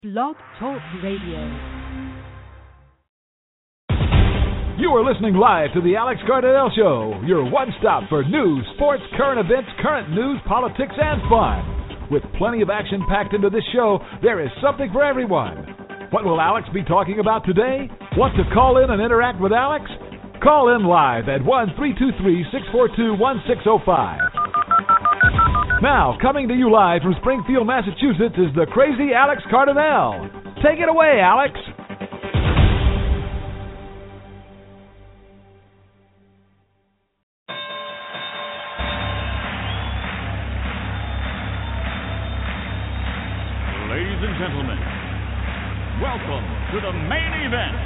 Blog Talk Radio. You are listening live to the Alex Cardinale Show, your one-stop for news, sports, current events, current news, politics, and fun. With plenty of action packed into this show, there is something for everyone. What will Alex be talking about today? Want to call in and interact with Alex? Call in live at 1-323-642-1605. Now, coming to you live from Springfield, Massachusetts, is the crazy Alex Cardinale. Take it away, Alex. Ladies and gentlemen, welcome to the main event.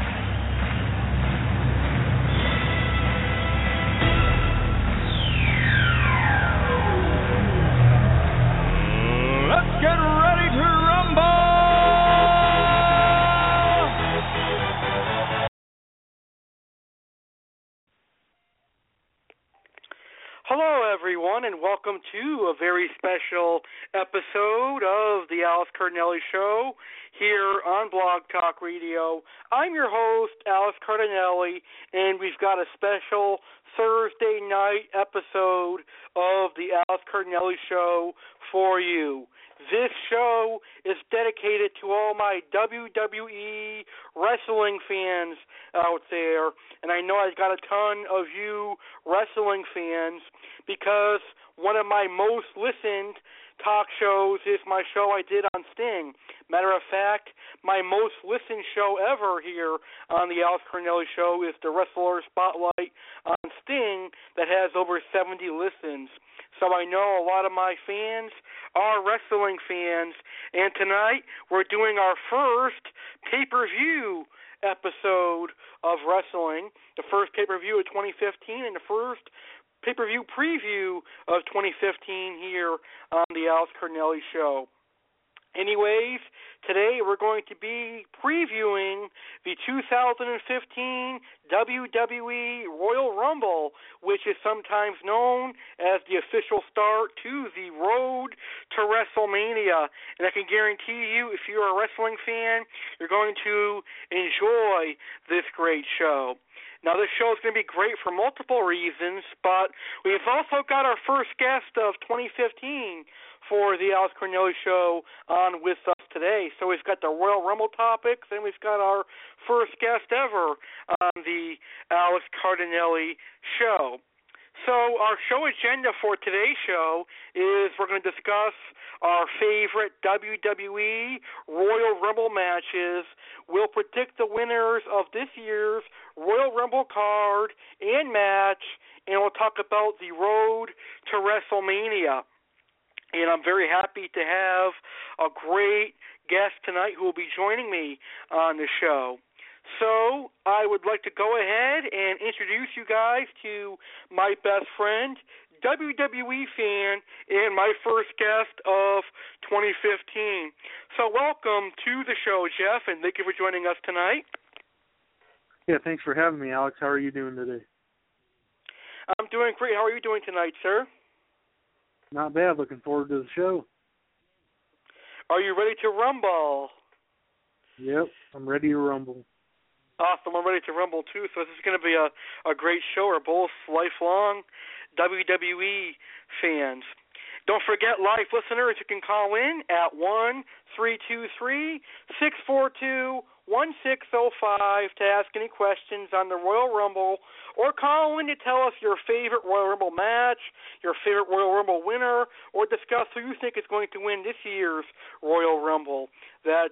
Let's get ready to rumble! Hello, everyone, and welcome to a very special episode of the Alex Cardinale Show here on Blog Talk Radio. I'm your host, Alex Cardinale, and we've got a special Thursday night episode of the Alex Cardinale Show for you. This show is dedicated to all my WWE wrestling fans out there, and I know I've got a ton of you wrestling fans because one of my most listened talk shows is my show I did on Sting. Matter of fact, my most listened show ever here on the Alex Cardinale Show is the Wrestler Spotlight on Sting that has over 70 listens. So I know a lot of my fans are wrestling fans, and tonight we're doing our first pay-per-view episode of wrestling, the first pay-per-view of 2015 and the first pay-per-view preview of 2015 here on the Alex Cardinale Show. Anyways, today we're going to be previewing the 2015 WWE Royal Rumble, which is sometimes known as the official start to the road to WrestleMania. And I can guarantee you, if you're a wrestling fan, you're going to enjoy this great show. Now, this show is going to be great for multiple reasons, but we've also got our first guest of 2015 for the Alex Cardinale Show on with us today. So we've got the Royal Rumble topics, and we've got our first guest ever on the Alex Cardinale Show. So our show agenda for today's show is we're going to discuss our favorite WWE Royal Rumble matches. We'll predict the winners of this year's Royal Rumble card and match, and we'll talk about the road to WrestleMania. And I'm very happy to have a great guest tonight who will be joining me on the show. So I would like to go ahead and introduce you guys to my best friend, WWE fan, and my first guest of 2015. So welcome to the show, Jeff, and thank you for joining us tonight. Yeah, thanks for having me, Alex. How are you doing today? I'm doing great. How are you doing tonight, sir? Not bad. Looking forward to the show. Are you ready to rumble? Yep, I'm ready to rumble. Awesome. I'm ready to rumble, too. So this is going to be a great show. We're both lifelong WWE fans. Don't forget, live listeners, you can call in at 1-323-642-1605 to ask any questions on the Royal Rumble, or call in to tell us your favorite Royal Rumble match, your favorite Royal Rumble winner, or discuss who you think is going to win this year's Royal Rumble. That's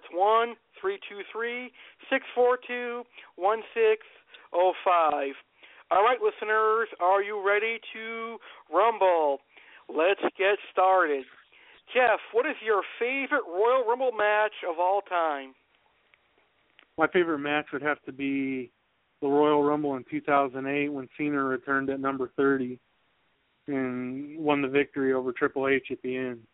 1-323-642-1605. All right, listeners, are you ready to rumble? Let's get started. Jeff, what is your favorite Royal Rumble match of all time? My favorite match would have to be the Royal Rumble in 2008 when Cena returned at number 30 and won the victory over Triple H at the end.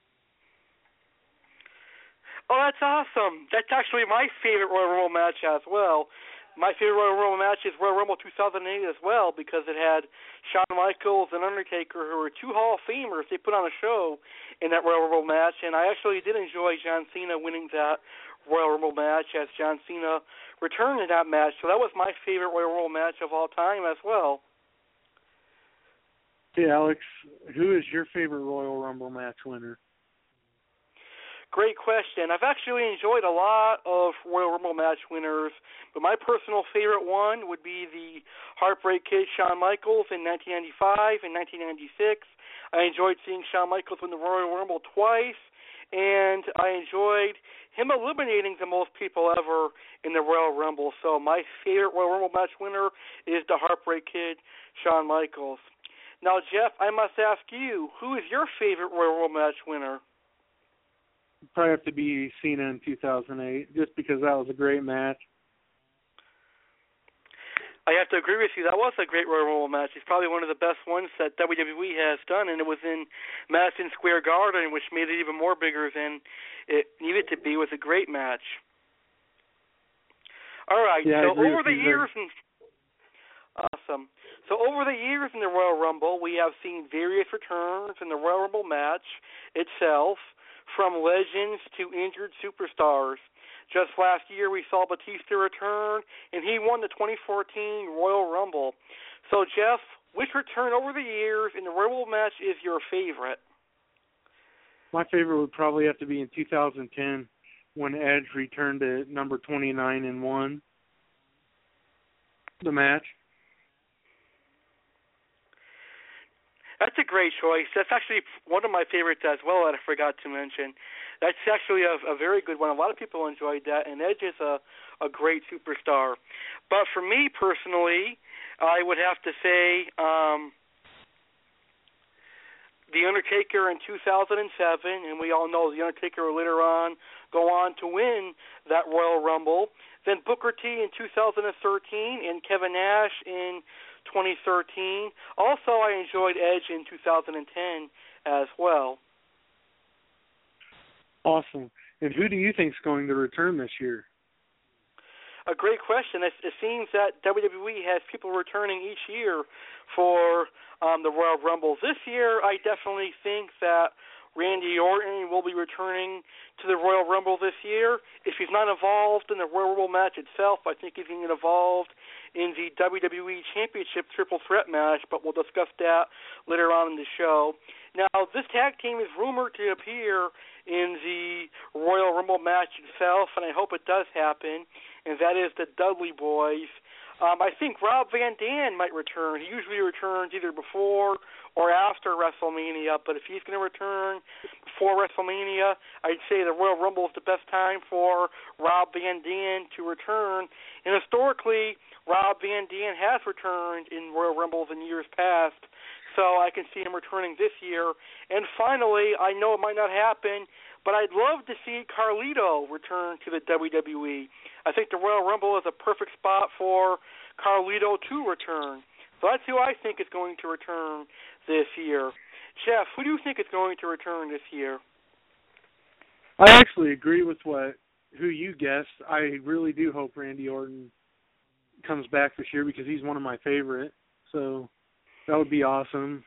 Oh, that's awesome. That's actually my favorite Royal Rumble match as well. My favorite Royal Rumble match is Royal Rumble 2008 as well, because it had Shawn Michaels and Undertaker, who were two Hall of Famers. They put on a show in that Royal Rumble match, and I actually did enjoy John Cena winning that Royal Rumble match as John Cena returned in that match. So that was my favorite Royal Rumble match of all time as well. Hey, Alex, who is your favorite Royal Rumble match winner? Great question. I've actually enjoyed a lot of Royal Rumble match winners, but my personal favorite one would be the Heartbreak Kid Shawn Michaels in 1995 and 1996. I enjoyed seeing Shawn Michaels win the Royal Rumble twice, and I enjoyed him eliminating the most people ever in the Royal Rumble. So my favorite Royal Rumble match winner is the Heartbreak Kid Shawn Michaels. Now, Jeff, I must ask you, who is your favorite Royal Rumble match winner? Probably have to be Cena in 2008, just because that was a great match. I have to agree with you. That was a great Royal Rumble match. It's probably one of the best ones that WWE has done, and it was in Madison Square Garden, which made it even more bigger than it needed to be. It was a great match. All right, yeah, so over the years, awesome. So over the years in the Royal Rumble, we have seen various returns in the Royal Rumble match itself, from legends to injured superstars. Just last year, we saw Batista return, and he won the 2014 Royal Rumble. So, Jeff, which return over the years in the Royal Rumble match is your favorite? My favorite would probably have to be in 2010 when Edge returned at number 29 and won the match. That's a great choice. That's actually one of my favorites as well that I forgot to mention. That's actually a very good one. A lot of people enjoyed that, and Edge is a great superstar. But for me personally, I would have to say The Undertaker in 2007, and we all know The Undertaker will later on go on to win that Royal Rumble. Then Booker T in 2013 and Kevin Nash in 2013. Also, I enjoyed Edge in 2010 as well. Awesome. And who do you think is going to return this year? A great question. It seems that WWE has people returning each year for the Royal Rumble. This year, I definitely think that Randy Orton will be returning to the Royal Rumble this year. If he's not involved in the Royal Rumble match itself, I think he's going to get involved in the WWE Championship Triple Threat match, but we'll discuss that later on in the show. Now, this tag team is rumored to appear in the Royal Rumble match itself, and I hope it does happen, and that is the Dudley Boys. I think Rob Van Dam might return. He usually returns either before or after WrestleMania, but if he's going to return before WrestleMania, I'd say the Royal Rumble is the best time for Rob Van Dam to return. And historically, Rob Van Dam has returned in Royal Rumbles in years past, so I can see him returning this year. And finally, I know it might not happen, but I'd love to see Carlito return to the WWE. I think the Royal Rumble is a perfect spot for Carlito to return. So that's who I think is going to return this year. Jeff, who do you think is going to return this year? I actually agree with who you guessed. I really do hope Randy Orton comes back this year because he's one of my favorite. So that would be awesome.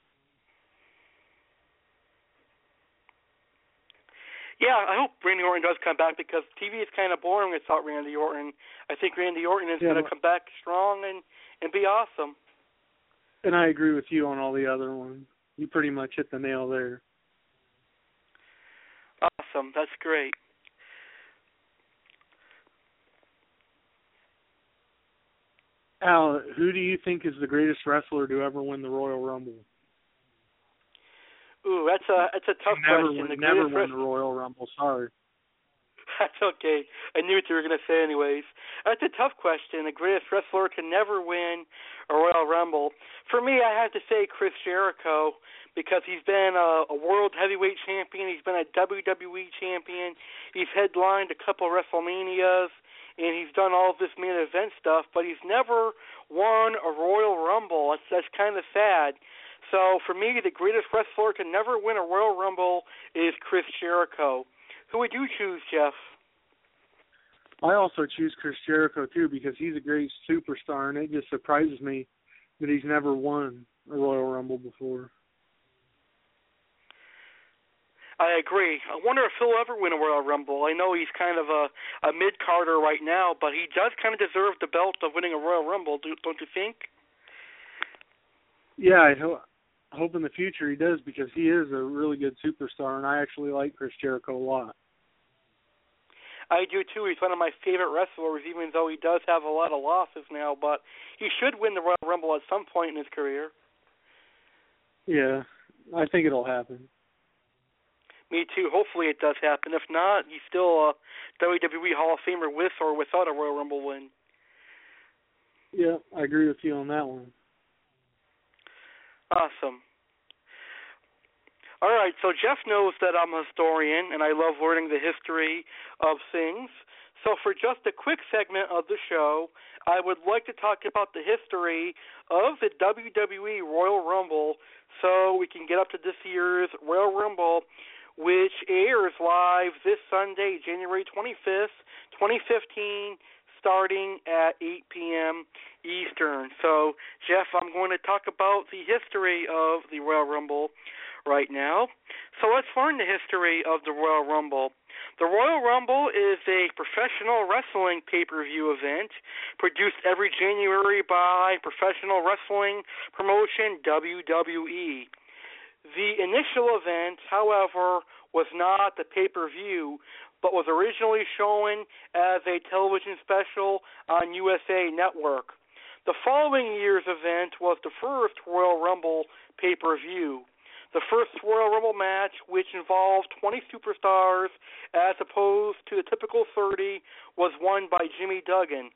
Yeah, I hope Randy Orton does come back because TV is kind of boring without Randy Orton. I think Randy Orton is going to come back strong and be awesome. And I agree with you on all the other ones. You pretty much hit the nail there. Awesome. That's great. Al, who do you think is the greatest wrestler to ever win the Royal Rumble? Ooh, that's a tough question. Never won the Royal Rumble. Sorry. That's okay. I knew what you were going to say anyways. That's a tough question. The greatest wrestler to never win a Royal Rumble. For me, I have to say Chris Jericho because he's been a world heavyweight champion. He's been a WWE champion. He's headlined a couple of WrestleManias, and he's done all of this main event stuff, but he's never won a Royal Rumble. That's kind of sad. So for me, the greatest wrestler to never win a Royal Rumble is Chris Jericho. Who would you choose, Jeff? I also choose Chris Jericho, too, because he's a great superstar, and it just surprises me that he's never won a Royal Rumble before. I agree. I wonder if he'll ever win a Royal Rumble. I know he's kind of a mid-carder right now, but he does kind of deserve the belt of winning a Royal Rumble, don't you think? Yeah, I hope in the future he does, because he is a really good superstar, and I actually like Chris Jericho a lot. I do too. He's one of my favorite wrestlers, even though he does have a lot of losses now, but he should win the Royal Rumble at some point in his career. Yeah, I think it'll happen. Me too. Hopefully it does happen. If not, he's still a WWE Hall of Famer with or without a Royal Rumble win. Yeah, I agree with you on that one. Awesome. All right, so Jeff knows that I'm a historian, and I love learning the history of things. So for just a quick segment of the show, I would like to talk about the history of the WWE Royal Rumble so we can get up to this year's Royal Rumble, which airs live this Sunday, January 25th, 2015, starting at 8 p.m. Eastern. So, Jeff, I'm going to talk about the history of the Royal Rumble right now. So let's learn the history of the Royal Rumble. The Royal Rumble is a professional wrestling pay-per-view event produced every January by professional wrestling promotion WWE. The initial event, however, was not the pay-per-view, but was originally shown as a television special on USA Network. The following year's event was the first Royal Rumble pay-per-view. The first Royal Rumble match, which involved 20 superstars as opposed to the typical 30, was won by Jimmy Duggan.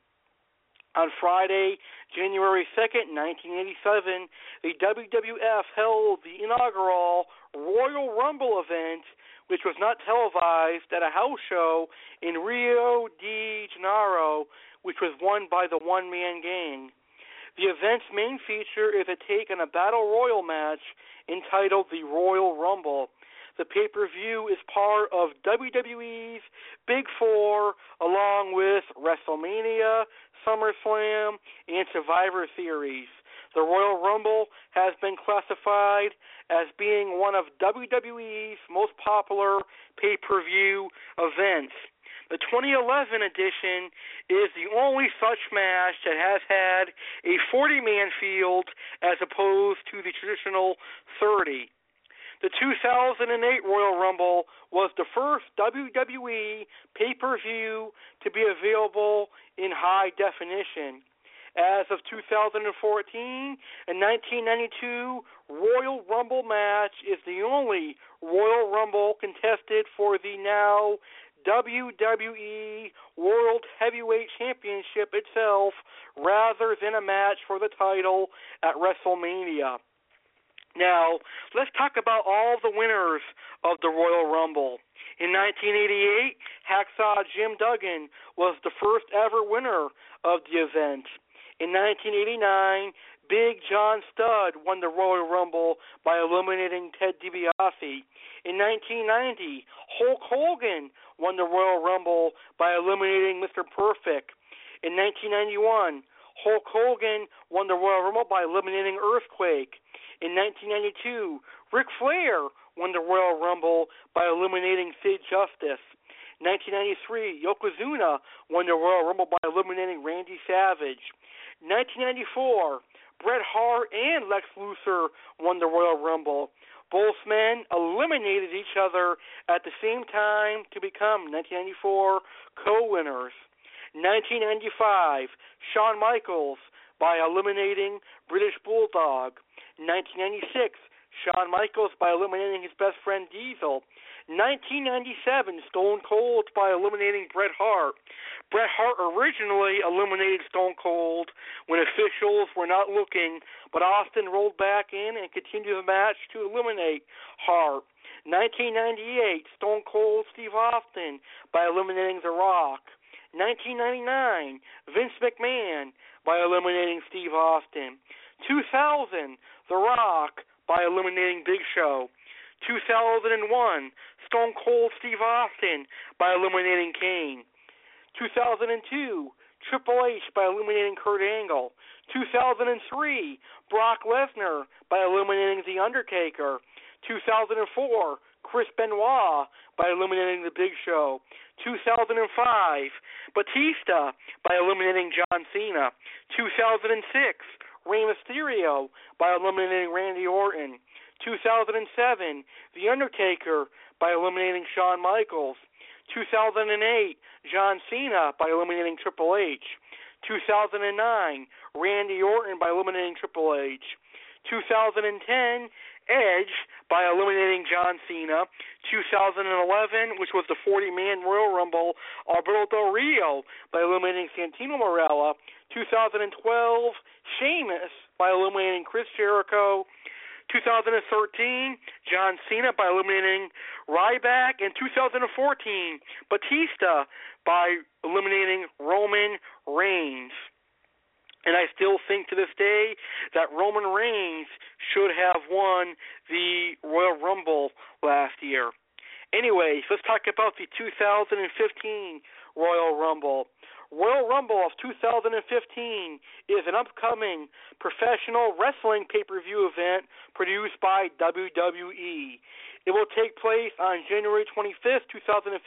On Friday, January 2nd, 1987, the WWF held the inaugural Royal Rumble event, which was not televised, at a house show in Rio de Janeiro, which was won by the One-Man Gang. The event's main feature is a take on a Battle Royal match entitled the Royal Rumble. The pay-per-view is part of WWE's Big Four, along with WrestleMania, SummerSlam, and Survivor Series. The Royal Rumble has been classified as being one of WWE's most popular pay-per-view events. The 2011 edition is the only such match that has had a 40-man field as opposed to the traditional 30. The 2008 Royal Rumble was the first WWE pay-per-view to be available in high definition. As of 2014, a 1992 Royal Rumble match is the only Royal Rumble contested for the now WWE World Heavyweight Championship itself, rather than a match for the title at WrestleMania. Now, let's talk about all the winners of the Royal Rumble. In 1988, Hacksaw Jim Duggan was the first ever winner of the event. In 1989, Big John Studd won the Royal Rumble by eliminating Ted DiBiase. In 1990, Hulk Hogan won the Royal Rumble by eliminating Mr. Perfect. In 1991, Hulk Hogan won the Royal Rumble by eliminating Earthquake. In 1992, Ric Flair won the Royal Rumble by eliminating Sid Justice. 1993, Yokozuna won the Royal Rumble by eliminating Randy Savage. 1994, Bret Hart and Lex Luthor won the Royal Rumble. Both men eliminated each other at the same time to become 1994 co-winners. 1995, Shawn Michaels by eliminating British Bulldog. 1996, Shawn Michaels by eliminating his best friend Diesel. 1997, Stone Cold by eliminating Bret Hart. Bret Hart originally eliminated Stone Cold when officials were not looking, but Austin rolled back in and continued the match to eliminate Hart. 1998, Stone Cold Steve Austin by eliminating The Rock. 1999, Vince McMahon by eliminating Steve Austin. 2000, The Rock by eliminating Big Show. 2001, Stone Cold Steve Austin by eliminating Kane. 2002, Triple H by eliminating Kurt Angle. 2003, Brock Lesnar by eliminating The Undertaker. 2004, Chris Benoit by eliminating The Big Show. 2005, Batista by eliminating John Cena. 2006, Rey Mysterio by eliminating Randy Orton. 2007, The Undertaker by eliminating Shawn Michaels. 2008, John Cena by eliminating Triple H. 2009, Randy Orton by eliminating Triple H. 2010, Edge by eliminating John Cena. 2011, which was the 40-man Royal Rumble, Alberto Del Rio by eliminating Santino Marella. 2012, Sheamus by eliminating Chris Jericho. 2013, John Cena by eliminating Ryback. And 2014, Batista by eliminating Roman Reigns. And I still think to this day that Roman Reigns should have won the Royal Rumble last year. Anyways, let's talk about the 2015 Royal Rumble. Royal Rumble of 2015 is an upcoming professional wrestling pay-per-view event produced by WWE. It will take place on January 25th, 2015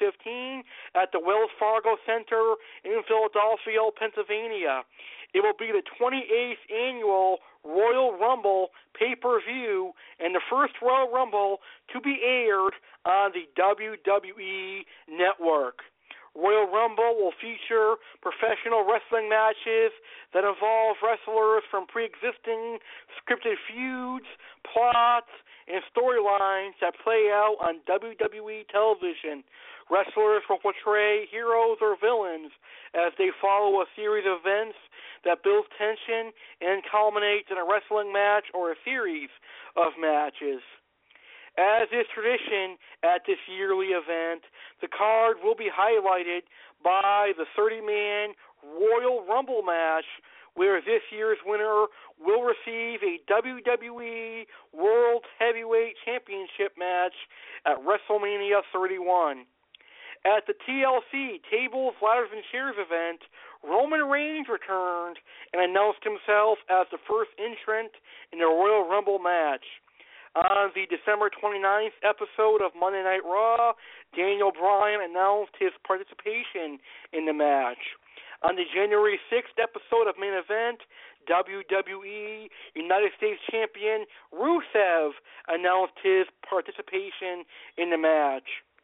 at the Wells Fargo Center in Philadelphia, Pennsylvania. It will be the 28th annual Royal Rumble pay-per-view and the first Royal Rumble to be aired on the WWE Network. Royal Rumble will feature professional wrestling matches that involve wrestlers from pre-existing scripted feuds, plots, and storylines that play out on WWE television. Wrestlers will portray heroes or villains as they follow a series of events that builds tension and culminates in a wrestling match or a series of matches. As is tradition at this yearly event, the card will be highlighted by the 30-man Royal Rumble match, where this year's winner will receive a WWE World Heavyweight Championship match at WrestleMania 31. At the TLC Tables, Ladders, and Chairs event, Roman Reigns returned and announced himself as the first entrant in the Royal Rumble match. On the December 29th episode of Monday Night Raw, Daniel Bryan announced his participation in the match. On the January 6th episode of Main Event, WWE United States Champion Rusev announced his participation in the match.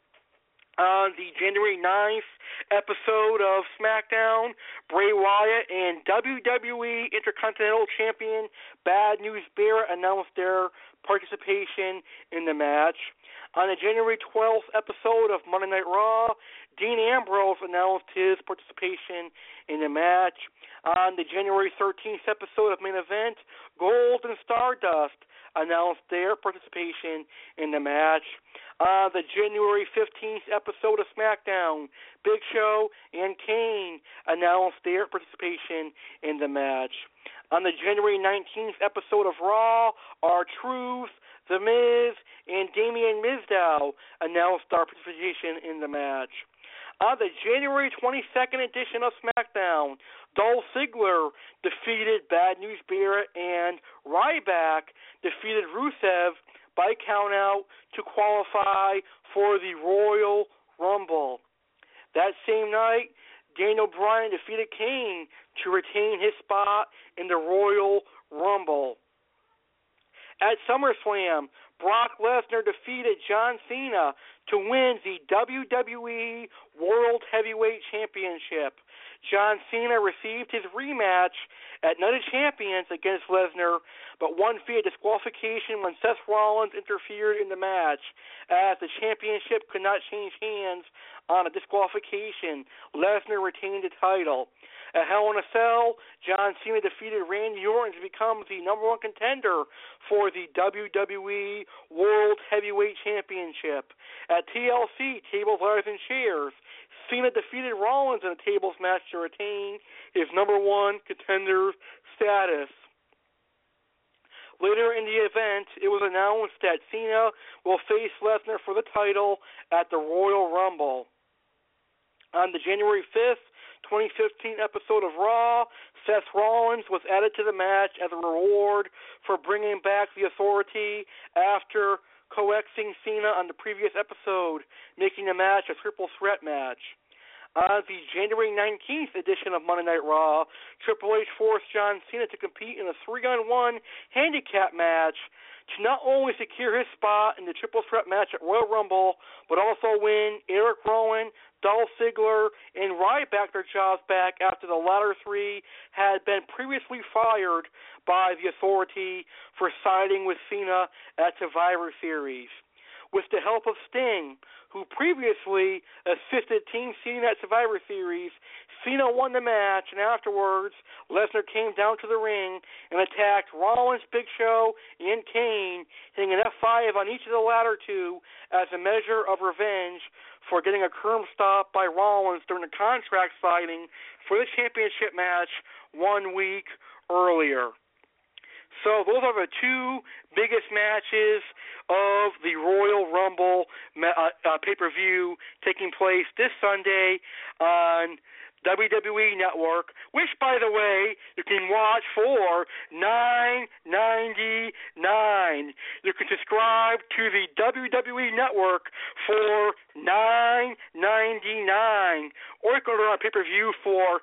On the January 9th episode of SmackDown, Bray Wyatt and WWE Intercontinental Champion Bad News Barrett announced their participation in the match. On the January 12th episode of Monday Night Raw, Dean Ambrose announced his participation in the match. On the January 13th episode of Main Event, Gold and Stardust announced their participation in the match. On the January 15th episode of SmackDown, Big Show and Kane announced their participation in the match. On the January 19th episode of Raw, R-Truth, The Miz, and Damien Mizdow announced their participation in the match. On the January 22nd edition of SmackDown, Dolph Ziggler defeated Bad News Barrett, and Ryback defeated Rusev by countout to qualify for the Royal Rumble. That same night, Daniel Bryan defeated Kane to retain his spot in the Royal Rumble. At SummerSlam, Brock Lesnar defeated John Cena to win the WWE World Heavyweight Championship. John Cena received his rematch at Night of Champions against Lesnar, but won via disqualification when Seth Rollins interfered in the match, as the championship could not change hands on a disqualification. Lesnar retained the title. At Hell in a Cell, John Cena defeated Randy Orton to become the number one contender for the WWE World Heavyweight Championship. At TLC, Tables, Ladders, and Chairs, Cena defeated Rollins in a tables match to retain his number one contender status. Later in the event, it was announced that Cena will face Lesnar for the title at the Royal Rumble. On the January 5th, 2015 episode of Raw, Seth Rollins was added to the match as a reward for bringing back the Authority after coaxing Cena on the previous episode, making the match a triple threat match. On the January 19th edition of Monday Night Raw, Triple H forced John Cena to compete in a 3-on-1 handicap match to not only secure his spot in the triple threat match at Royal Rumble, but also win Eric Rowan, Dolph Ziggler, and Ryback their jobs back after the latter three had been previously fired by the Authority for siding with Cena at Survivor Series. With the help of Sting, who previously assisted Team Cena at Survivor Series, Cena won the match, and afterwards, Lesnar came down to the ring and attacked Rollins, Big Show, and Kane, hitting an F5 on each of the latter two as a measure of revenge for getting a curb stop by Rollins during the contract signing for the championship match 1 week earlier. So those are the two biggest matches of the Royal Rumble pay-per-view taking place this Sunday on WWE Network, which, by the way, you can watch for $9.99. You can subscribe to the WWE Network for $9.99, or you can order on pay-per-view for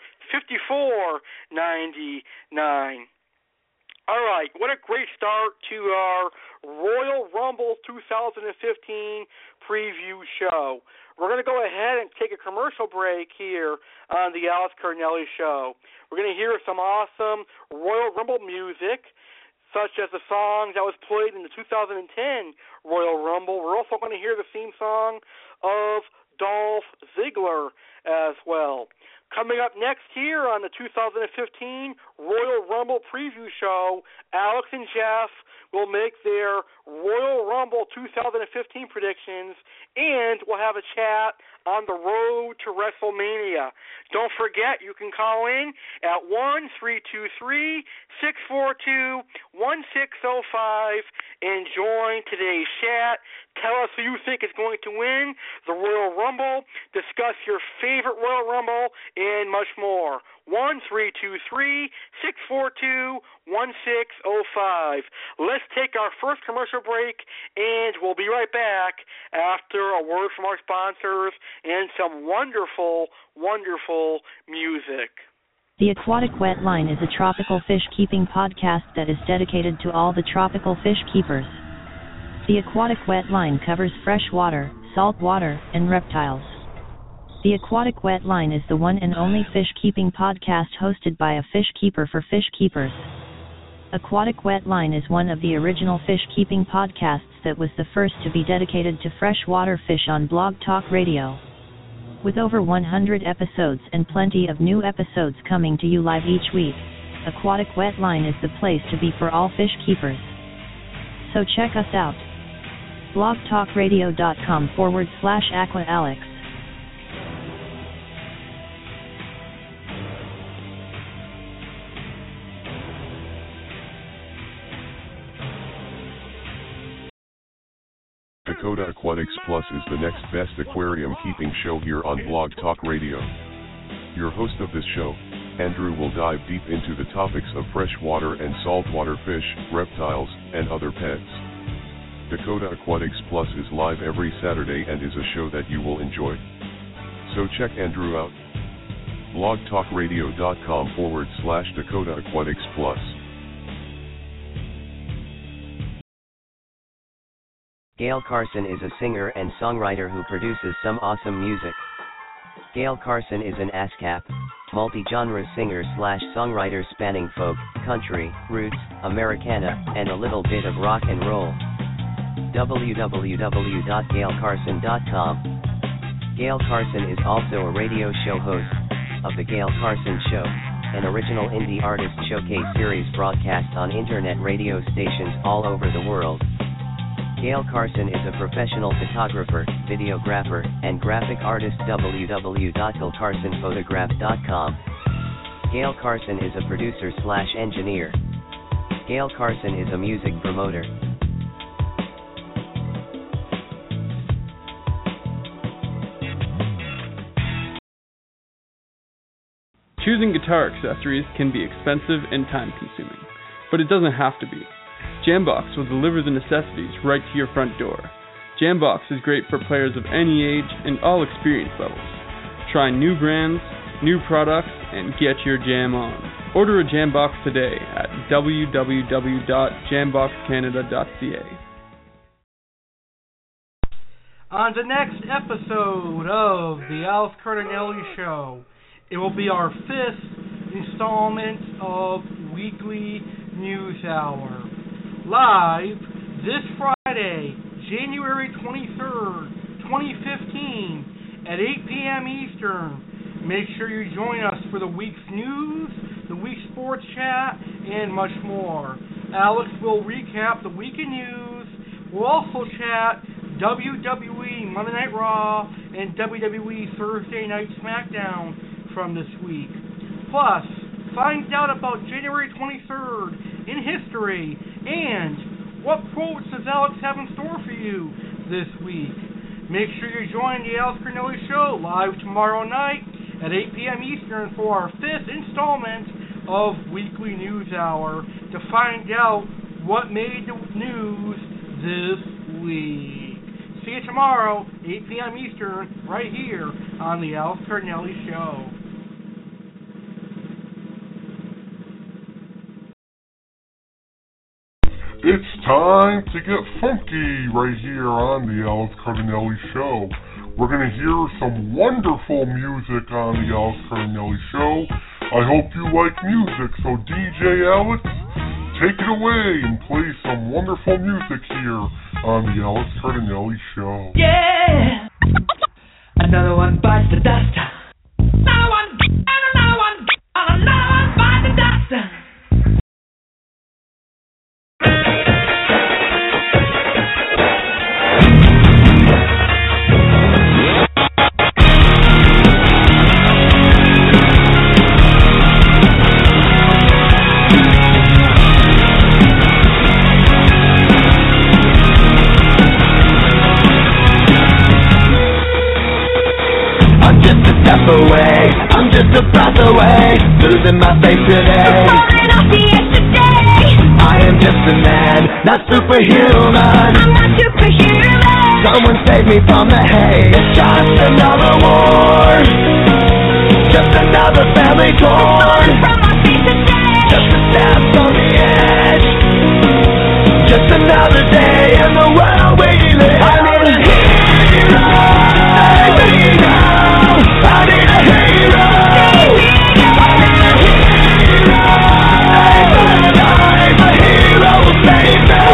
$54.99. All right, what a great start to our Royal Rumble 2015 preview show. We're going to go ahead and take a commercial break here on the Alex Cardinelli Show. We're going to hear some awesome Royal Rumble music, such as the song that was played in the 2010 Royal Rumble. We're also going to hear the theme song of Dolph Ziggler as well. Coming up next here on the 2015 Royal Rumble preview show, Alex and Jeff will make their Royal Rumble 2015 predictions, and we'll have a chat on the road to WrestleMania. Don't forget, you can call in at 1-323-642-1605 and join today's chat. Tell us who you think is going to win the Royal Rumble, discuss your favorite Royal Rumble, and much more. 1-323-642-1605. Let's take our first commercial break, and we'll be right back after a word from our sponsors and some wonderful, wonderful music. The Aquatic Wet Line is a tropical fish keeping podcast that is dedicated to all the tropical fish keepers. The Aquatic Wet Line covers freshwater, saltwater, and reptiles. The Aquatic Wet Line is the one and only fish keeping podcast hosted by a fish keeper for fish keepers. Aquatic Wet Line is one of the original fish keeping podcasts that was the first to be dedicated to freshwater fish on Blog Talk Radio. With over 100 episodes and plenty of new episodes coming to you live each week, Aquatic Wet Line is the place to be for all fish keepers. So check us out. blogtalkradio.com/AquaAlex. Dakota Aquatics Plus is the next best aquarium keeping show here on Blog Talk Radio. Your host of this show, Andrew, will dive deep into the topics of freshwater and saltwater fish, reptiles, and other pets. Dakota Aquatics Plus is live every Saturday and is a show that you will enjoy. So check Andrew out. blogtalkradio.com/Dakota Aquatics Plus. Gail Carson is a singer and songwriter who produces some awesome music. Gail Carson is an ASCAP, multi-genre singer/songwriter spanning folk, country, roots, Americana, and a little bit of rock and roll. www.gailcarson.com. Gail Carson is also a radio show host of The Gail Carson Show, an original indie artist showcase series broadcast on internet radio stations all over the world. Gail Carson is a professional photographer, videographer, and graphic artist. www.gailcarsonphotograph.com. Gail Carson is a producer/engineer. Gail Carson is a music promoter. Choosing guitar accessories can be expensive and time-consuming, but it doesn't have to be. Jambox will deliver the necessities right to your front door. Jambox is great for players of any age and all experience levels. Try new brands, new products, and get your jam on. Order a Jambox today at www.jamboxcanada.ca. On the next episode of the Alex Cardinelli Show, it will be our 5th installment of Weekly News Hour. Live this Friday, January 23rd, 2015, at 8 p.m. Eastern. Make sure you join us for the week's news, the week's sports chat, and much more. Alex will recap the week in news. We'll also chat WWE Monday Night Raw and WWE Thursday Night SmackDown from this week. Plus, find out about January 23rd in history and what quotes does Alex have in store for you this week. Make sure you join the Alex Cardinelli Show live tomorrow night at 8 p.m. Eastern for our 5th installment of Weekly News Hour to find out what made the news this week. See you tomorrow, 8 p.m. Eastern, right here on the Alex Cardinelli Show. It's time to get funky right here on the Alex Cardinelli Show. We're going to hear some wonderful music on the Alex Cardinelli Show. I hope you like music, so DJ Alex, take it away and play some wonderful music here on the Alex Cardinelli Show. Yeah! Another one bites the dust. Another one bites the dust. Away, I'm just a breath away, losing my faith today. Falling off the edge today. I am just a man, not superhuman. I'm not superhuman. Someone save me from the hate. It's just another war, just another family torn. From my feet today. Just a step on the edge, just another day in the world we live. I need a hero, save me now. I need a hero. I need a hero. Save my life. A hero will save me.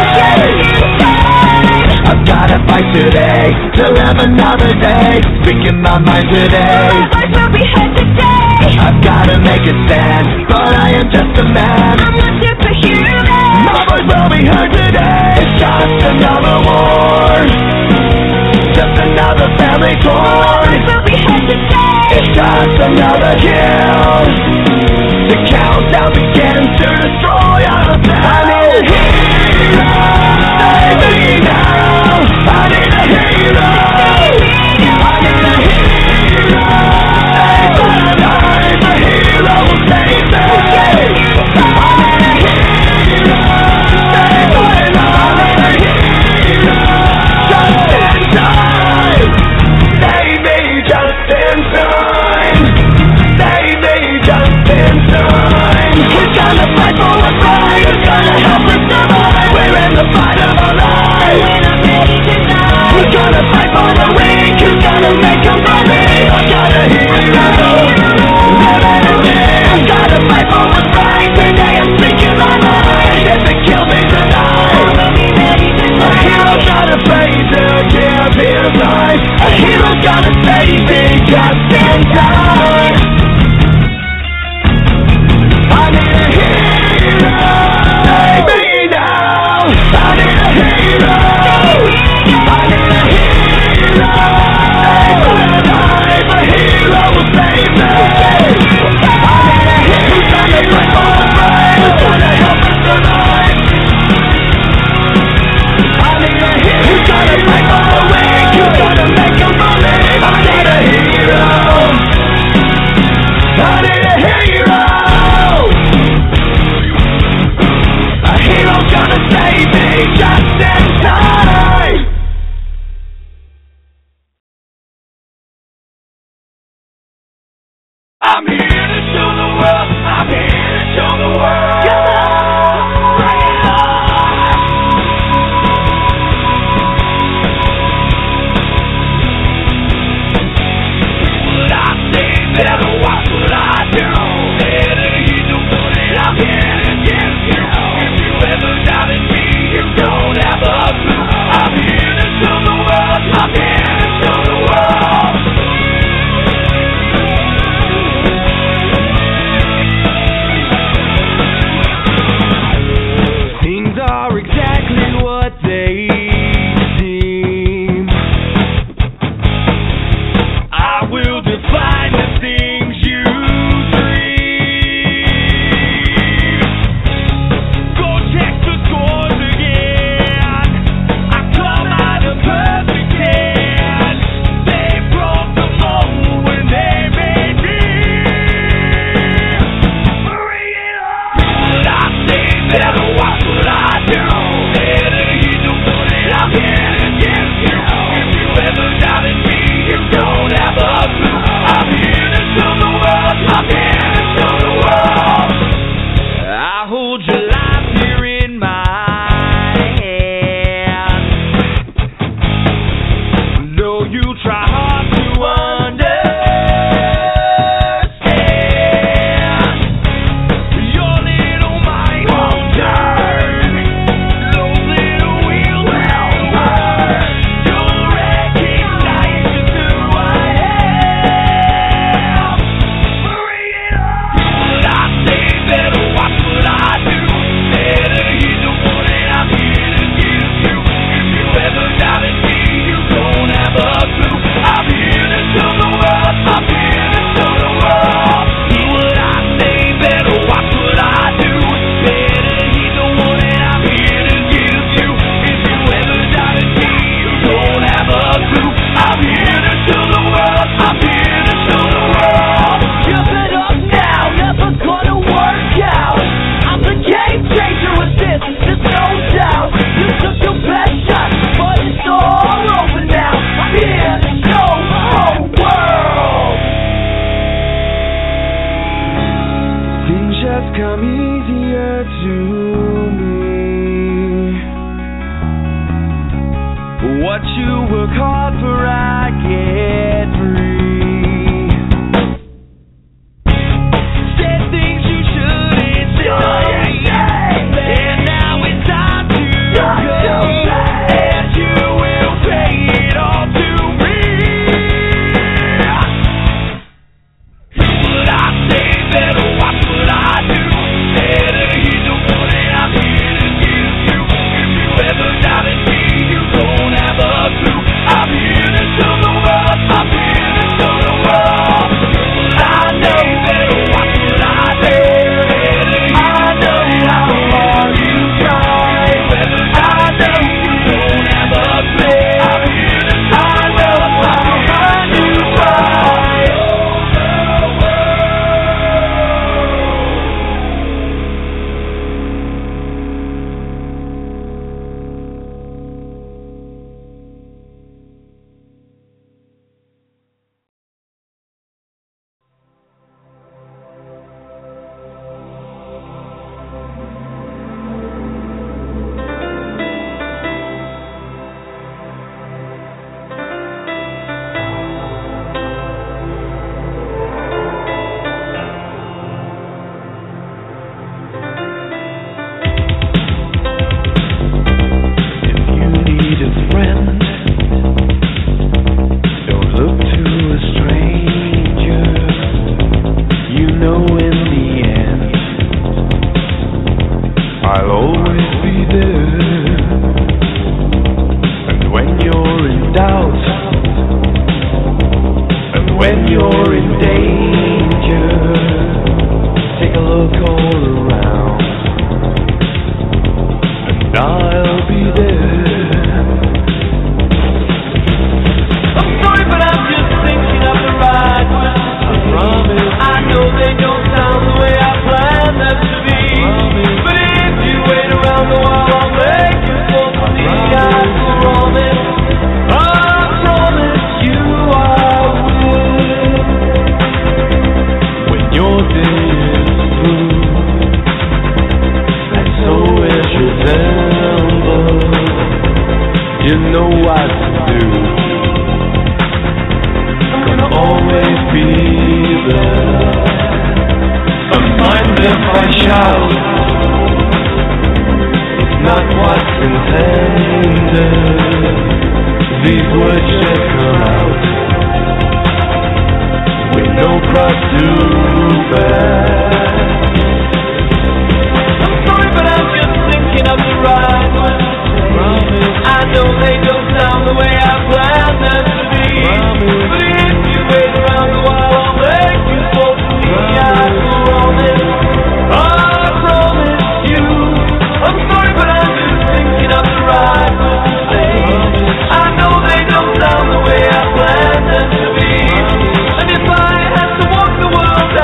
I've gotta fight today to live another day. Speaking my mind today. My voice will be heard today. I've gotta make a stand, but I am just a man. I'm not superhuman. My voice will be heard today. It's just another war, just another family torn. It's just another kill. The countdown begins to destroy ourselves. I need a hero. Save me now. I need a hero. I need a hero. Save my life. A hero will save me. I need a hero. Save my life. A hero. Just in time. Save me just in time. Save me just in time. Who's gonna fight for what's right? Who's gonna help us survive? We're in the fight of our lives. We're not ready to die. Who's gonna fight for the weak? Who's gonna make them believe? I got a hero. Living in me. I gotta fight for what's right. Today I'm speaking my mind. If they kill me tonight, I will be ready to a die. hero gotta pray to give his life. A hero gotta save me just in time. I need a hero. Save me now. I need a hero. I need a hero. Save my life. A hero will save me. I need a hero. Who's gonna fight for what's right? Who's gonna help us survive? I need a hero. Who's gonna fight for the weak? Who's gonna make them believe? I need a hero. I need a hero. A hero's gonna save has come easier to me. What you work hard for, I get free. Said things you shouldn't say, and now it's time to pay, and you will pay it all to me. Who would I say better? What would I do? Better heed the warning I'm here to give you. If you ever doubted me, you don't have a clue. I'm here to tell the world. I'm here to tell the world. I know better. What would I do? I know how hard you try. I know you don't have a play. I'm here to tell the world how hard you try. And if I had to walk the world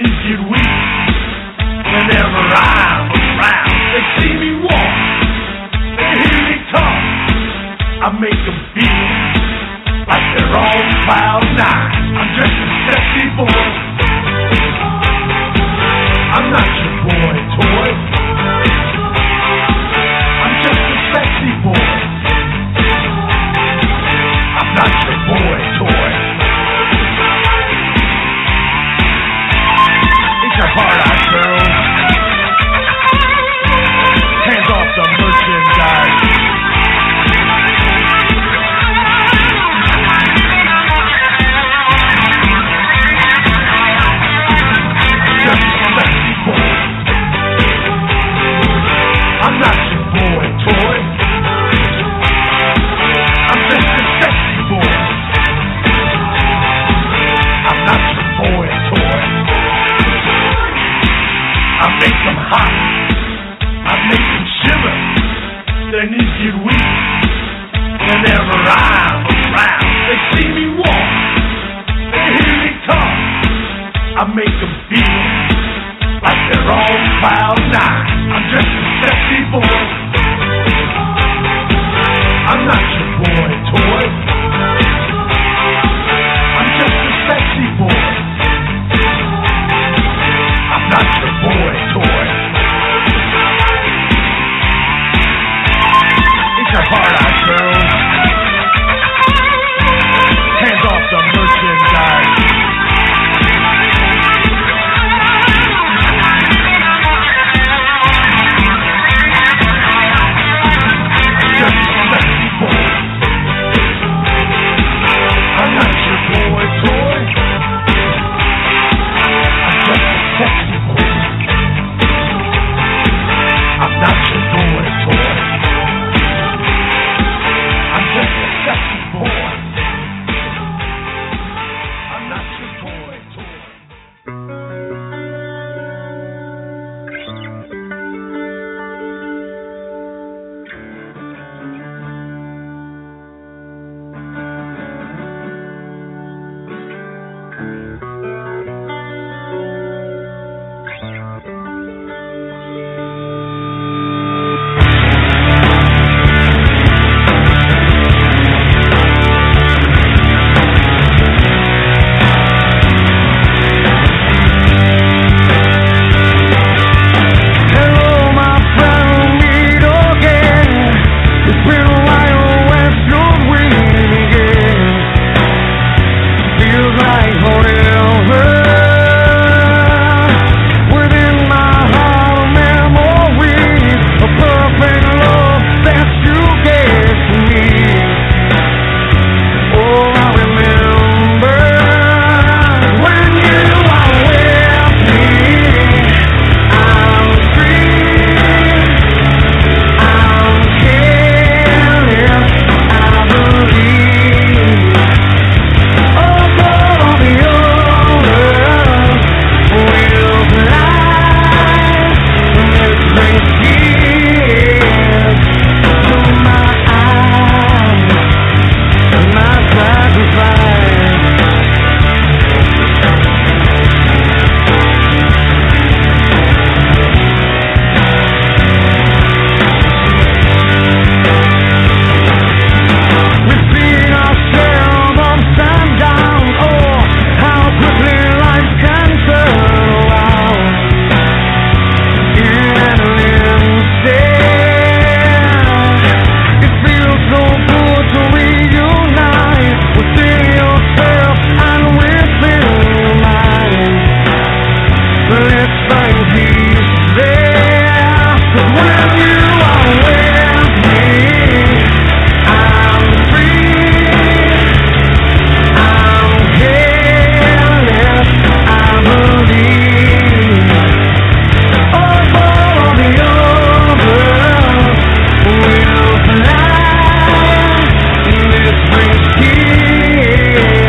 knees get weak whenever I'm around. They see me walk, they hear me talk. I make them feel like they're on cloud nine. I'm just a sexy boy. I'm not your boy toy. I'm just a sexy boy. I'm not your boy toy. It's a hard-eyed girl. Hands off the merchandise. I'm not your boy toy. I'm just a sexy boy. I'm not your boy toy. I make them hot. I make them shiver. Their knees get weak whenever I'm around. They see me walk. They hear me talk. I make them feel like they're on cloud nine. I'm just a sexy boy. I'm not your boy toy. I'm just a sexy boy. I'm not your boy toy. It's a hard-eyed girl. Hands off the merchandise.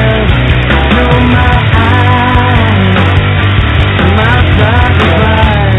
Sacrifice.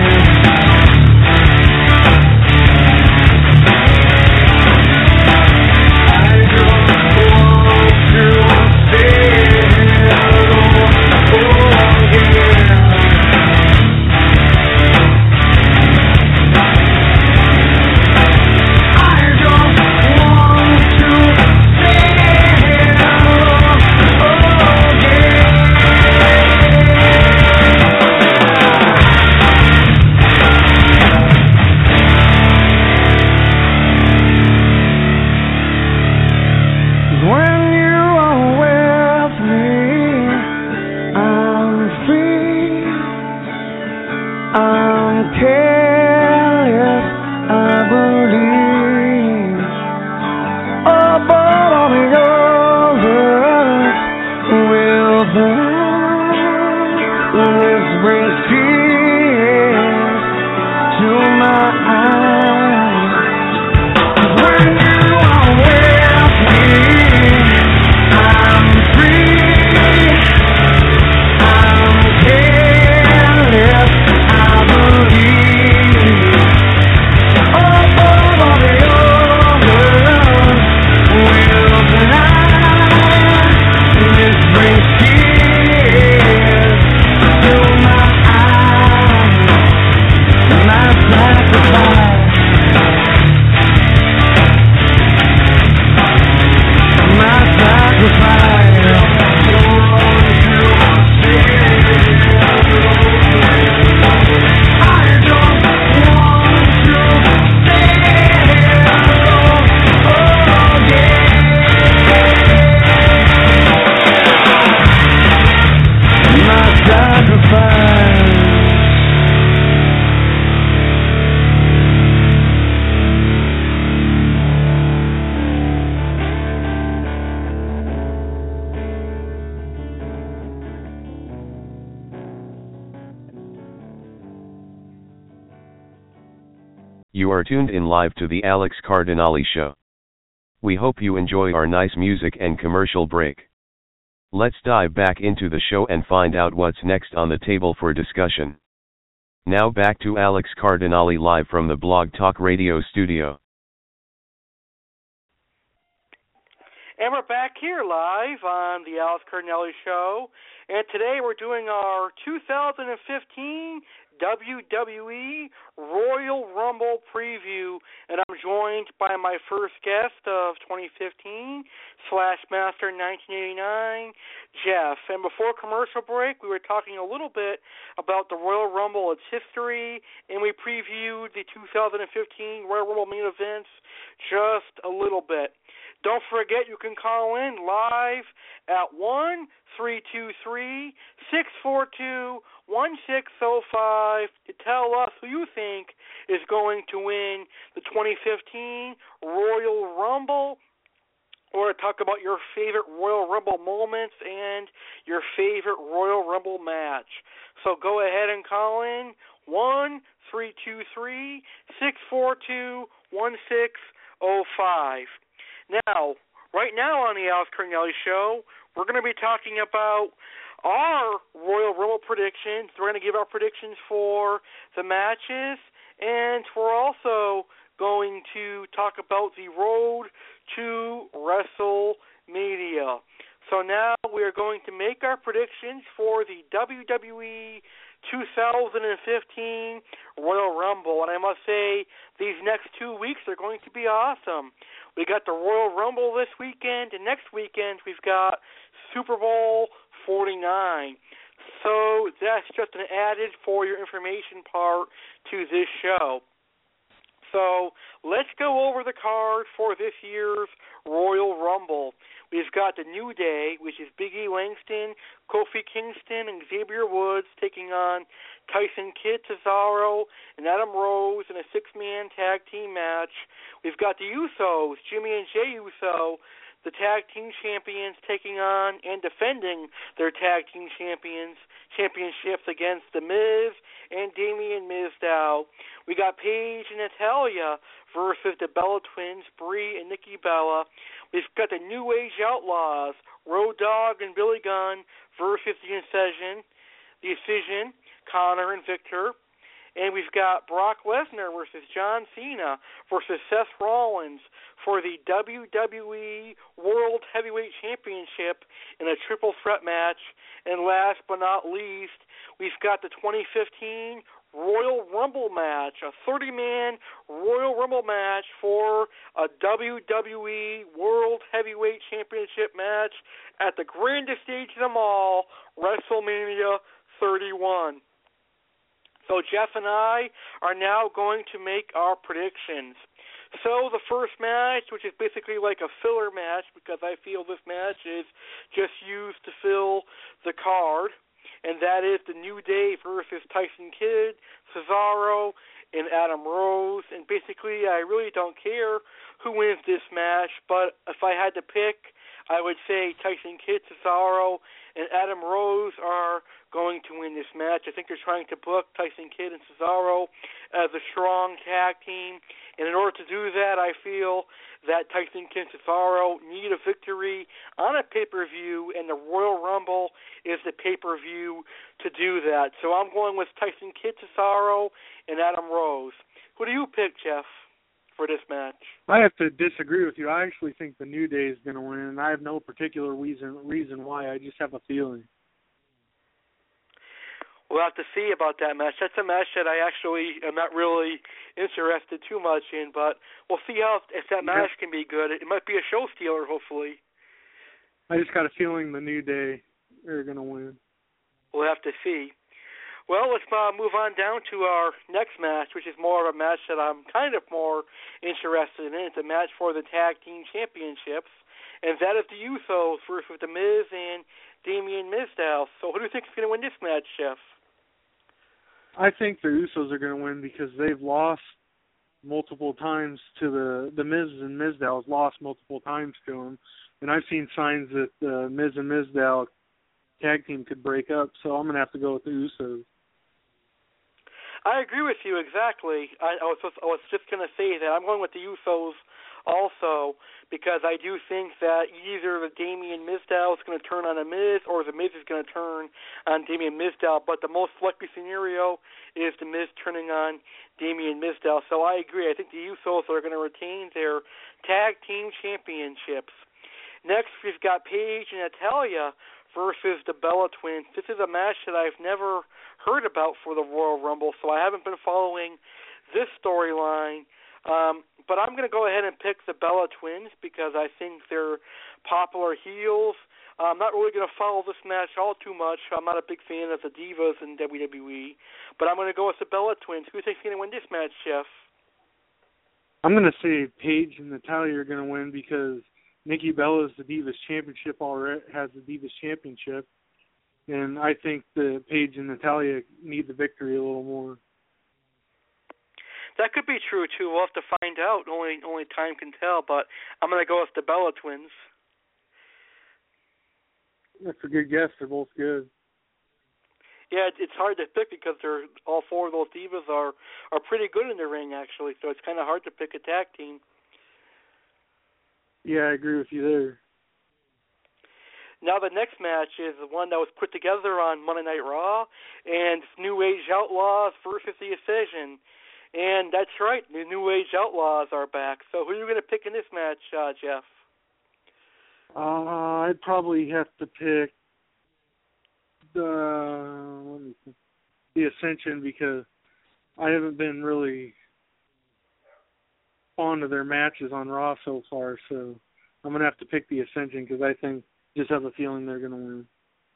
You are tuned in live to the Alex Cardinale Show. We hope you enjoy our nice music and commercial break. Let's dive back into the show and find out what's next on the table for discussion. Now back to Alex Cardinale live from the Blog Talk Radio studio. And we're back here live on the Alex Cardinale Show. And today we're doing our 2015 WWE Royal Rumble preview, and I'm joined by my first guest of 2015 /Master 1989, Jeff. And before commercial break, we were talking a little bit about the Royal Rumble, its history, and we previewed the 2015 Royal Rumble main events just a little bit. Don't forget, you can call in live at 1-323-642-1605 to tell us who you think is going to win the 2015 Royal Rumble, or to talk about your favorite Royal Rumble moments and your favorite Royal Rumble match. So go ahead and call in 1-323-642-1605. Now, right now on the Alex Cardinale Show, we're going to be talking about our Royal Rumble predictions. We're going to give our predictions for the matches, and we're also going to talk about the road to WrestleMania. So now we are going to make our predictions for the WWE 2015 Royal Rumble, and I must say, these next 2 weeks are going to be awesome. We got the Royal Rumble this weekend, and next weekend we've got Super Bowl 49. So that's just an added for your information part to this show. So let's go over the card for this year's Royal Rumble. We've got the New Day, which is Big E Langston, Kofi Kingston, and Xavier Woods taking on Tyson Kidd, Cesaro, and Adam Rose in a six-man tag team match. We've got the Usos, Jimmy and Jey Uso, the tag team champions, taking on and defending their tag team championships against The Miz and Damien Mizdow. We got Paige and Natalya versus the Bella Twins, Brie and Nikki Bella. We've got the New Age Outlaws, Road Dogg and Billy Gunn versus the Decision, Connor and Victor. And we've got Brock Lesnar versus John Cena versus Seth Rollins for the WWE World Heavyweight Championship in a triple threat match. And last but not least, we've got the 2015 Royal Rumble match, a 30-man Royal Rumble match for a WWE World Heavyweight Championship match at the grandest stage of them all, WrestleMania 31. So Jeff and I are now going to make our predictions. So the first match, which is basically like a filler match because I feel this match is just used to fill the card. and that is the New Day versus Tyson Kidd, Cesaro, and Adam Rose. And basically, I really don't care who wins this match, but if I had to pick, I would say Tyson Kidd, Cesaro, and Adam Rose are going to win this match. I think they're trying to book Tyson Kidd and Cesaro as a strong tag team. And in order to do that, I feel that Tyson Kidd and Cesaro need a victory on a pay-per-view, and the Royal Rumble is the pay-per-view to do that. So I'm going with Tyson Kidd, Cesaro, and Adam Rose. Who do you pick, Jeff, for this match? I have to disagree with you. I actually think the New Day is going to win, and I have no particular reason why. I just have a feeling. We'll have to see about that match. That's a match that I actually am not really interested too much in, but we'll see if that match can be good. It might be a show stealer, hopefully. I just got a feeling the New Day are going to win. We'll have to see. Well, let's move on down to our next match, which is more of a match that I'm kind of more interested in. It's a match for the Tag Team Championships, and that is the Usos versus The Miz and Damien Mizdow. So who do you think is going to win this match, Jeff? I think the Usos are going to win because they've lost multiple times to the Miz, and Mizdow has lost multiple times to them. And I've seen signs that the Miz and Mizdow tag team could break up, so I'm going to have to go with the Usos. I agree with you exactly. I was just going to say that I'm going with the Usos also, because I do think that either the Damien Mizdow is going to turn on the Miz, or the Miz is going to turn on Damien Mizdow. But the most likely scenario is the Miz turning on Damien Mizdow. So I agree. I think the Usos are going to retain their tag team championships. Next, we've got Paige and Natalya versus the Bella Twins. This is a match that I've never heard about for the Royal Rumble, so I haven't been following this storyline. But I'm going to go ahead and pick the Bella Twins because I think they're popular heels. I'm not really going to follow this match all too much. I'm not a big fan of the Divas in WWE, but I'm going to go with the Bella Twins. Who do you think is going to win this match, Jeff? I'm going to say Paige and Natalya are going to win because Nikki Bella is the Divas Championship has the Divas Championship, and I think the Paige and Natalya need the victory a little more. That could be true, too. We'll have to find out. Only time can tell, but I'm going to go with the Bella Twins. That's a good guess. They're both good. Yeah, it's hard to pick because all four of those divas are pretty good in the ring, actually, so it's kind of hard to pick a tag team. Yeah, I agree with you there. Now the next match is the one that was put together on Monday Night Raw, and it's New Age Outlaws versus The Ascension. And that's right, the New Age Outlaws are back. So who are you going to pick in this match, Jeff? I'd probably have to pick the Ascension because I haven't been really fond of their matches on Raw so far. So I'm going to have to pick the Ascension because I just have a feeling they're going to win.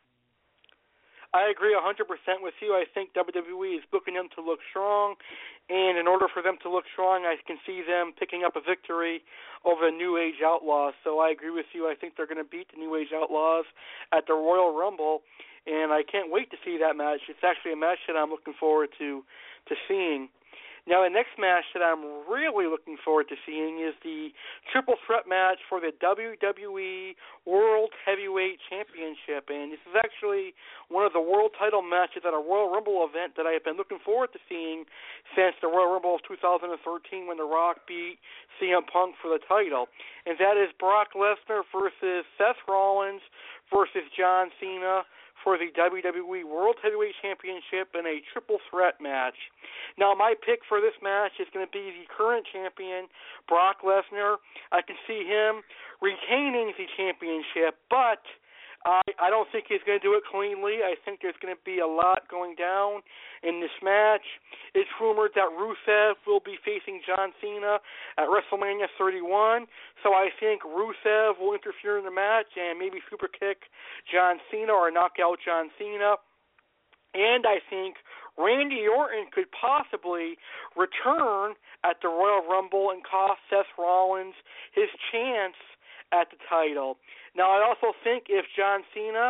I agree 100% with you. I think WWE is booking them to look strong, and in order for them to look strong, I can see them picking up a victory over the New Age Outlaws. So I agree with you. I think they're going to beat the New Age Outlaws at the Royal Rumble, and I can't wait to see that match. It's actually a match that I'm looking forward to seeing. Now, the next match that I'm really looking forward to seeing is the triple threat match for the WWE World Heavyweight Championship. And this is actually one of the world title matches at a Royal Rumble event that I have been looking forward to seeing since the Royal Rumble of 2013 when The Rock beat CM Punk for the title. And that is Brock Lesnar versus Seth Rollins versus John Cena for the WWE World Heavyweight Championship in a triple threat match. Now, my pick for this match is going to be the current champion, Brock Lesnar. I can see him retaining the championship, but I don't think he's going to do it cleanly. I think there's going to be a lot going down in this match. It's rumored that Rusev will be facing John Cena at WrestleMania 31, so I think Rusev will interfere in the match and maybe super kick John Cena or knock out John Cena. And I think Randy Orton could possibly return at the Royal Rumble and cost Seth Rollins his chance at the title. Now, I also think if John Cena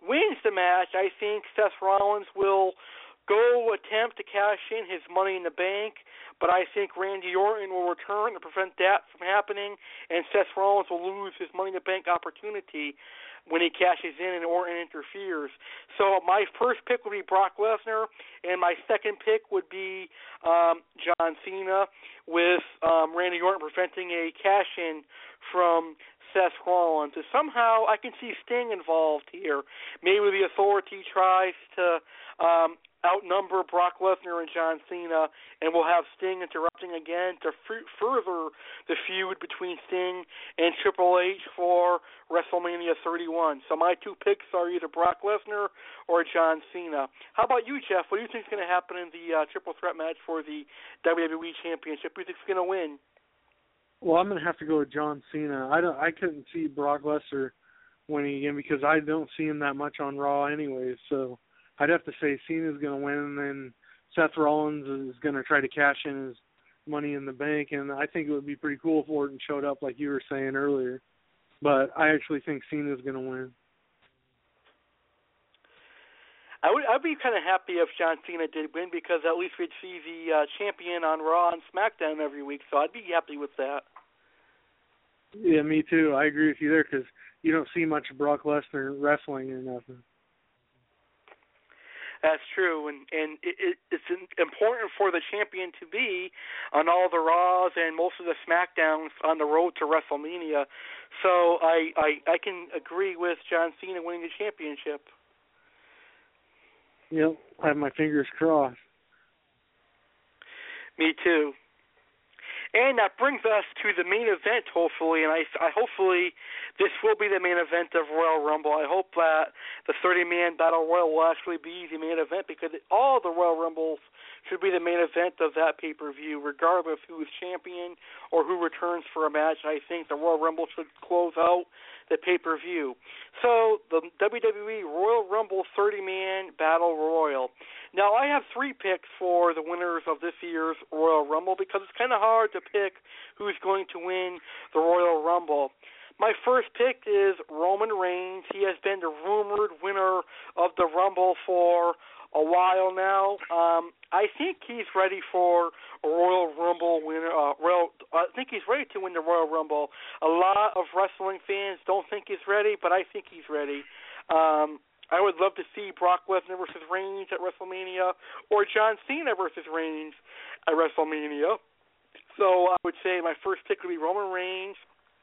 wins the match, I think Seth Rollins will go attempt to cash in his Money in the Bank, but I think Randy Orton will return to prevent that from happening, and Seth Rollins will lose his Money in the Bank opportunity when he cashes in and Orton interferes. So my first pick would be Brock Lesnar, and my second pick would be John Cena, with Randy Orton preventing a cash-in from Seth Rollins. And somehow I can see Sting involved here. Maybe the Authority tries to outnumber Brock Lesnar and John Cena, and we'll have Sting interrupting again to further the feud between Sting and Triple H for WrestleMania 31. So my two picks are either Brock Lesnar or John Cena. How about you, Jeff? What do you think is going to happen in the triple threat match for the WWE Championship? Who do you think is going to win? Well, I'm going to have to go with John Cena. I couldn't see Brock Lesnar winning again because I don't see him that much on Raw anyway, so I'd have to say Cena's going to win, and then Seth Rollins is going to try to cash in his Money in the Bank, and I think it would be pretty cool if Orton showed up like you were saying earlier. But I actually think Cena's going to win. I'd be kind of happy if John Cena did win, because at least we'd see the champion on Raw and SmackDown every week, so I'd be happy with that. Yeah, me too. I agree with you there, because you don't see much of Brock Lesnar wrestling or nothing. That's true, and it's important for the champion to be on all the Raws and most of the SmackDowns on the road to WrestleMania. So I can agree with John Cena winning the championship. Yep, I have my fingers crossed. Me too. And that brings us to the main event, hopefully, and I hopefully this will be the main event of Royal Rumble. I hope that the 30-man Battle Royal will actually be the main event, because all the Royal Rumbles should be the main event of that pay-per-view, regardless of who is champion or who returns for a match. I think the Royal Rumble should close out the pay-per-view. So the WWE Royal Rumble 30-man Battle Royal. Now, I have three picks for the winners of this year's Royal Rumble, because it's kind of hard to pick who's going to win the Royal Rumble. My first pick is Roman Reigns. He has been the rumored winner of the Rumble for a while now. I think he's ready for a Royal Rumble winner. I think he's ready to win the Royal Rumble. A lot of wrestling fans don't think he's ready, but I think he's ready. I would love to see Brock Lesnar versus Reigns at WrestleMania, or John Cena versus Reigns at WrestleMania. So I would say my first pick would be Roman Reigns.